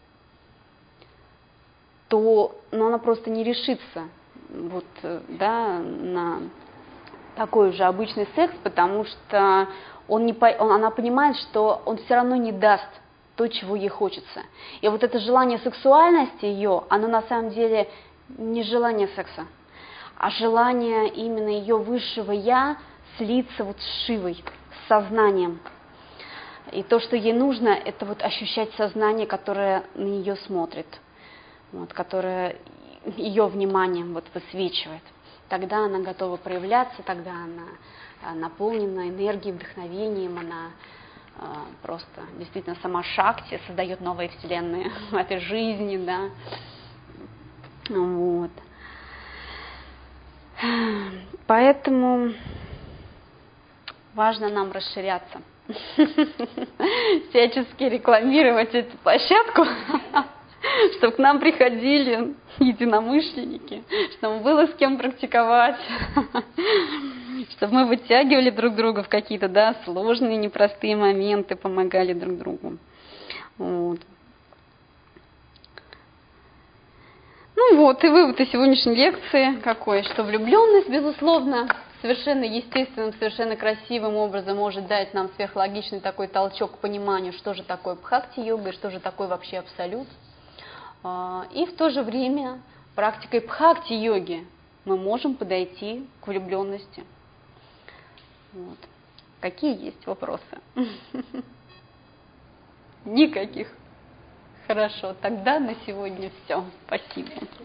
то она просто не решится вот, да, на такой же обычный секс, потому что она понимает, что он все равно не даст то, чего ей хочется. И вот это желание сексуальности ее, оно на самом деле не желание секса, а желание именно ее высшего «я» слиться вот с Шивой, с сознанием. И то, что ей нужно, это вот ощущать сознание, которое на нее смотрит, вот, которое ее вниманием вот высвечивает. Тогда она готова проявляться, тогда она наполнена энергией, вдохновением, она просто действительно сама Шакти создает новые вселенные в этой жизни, да. Вот. Поэтому важно нам расширяться, всячески рекламировать эту площадку, чтобы к нам приходили единомышленники, чтобы было с кем практиковать, чтобы мы вытягивали друг друга в какие-то, да, сложные, непростые моменты, помогали друг другу. Вот. Ну вот, и вывод из сегодняшней лекции какой, что влюбленность, безусловно, совершенно естественным, совершенно красивым образом может дать нам сверхлогичный такой толчок к пониманию, что же такое бхакти-йога и что же такое вообще абсолют. И в то же время практикой бхакти-йоги мы можем подойти к влюбленности. Вот. Какие есть вопросы? Никаких. Хорошо, тогда на сегодня все. Спасибо.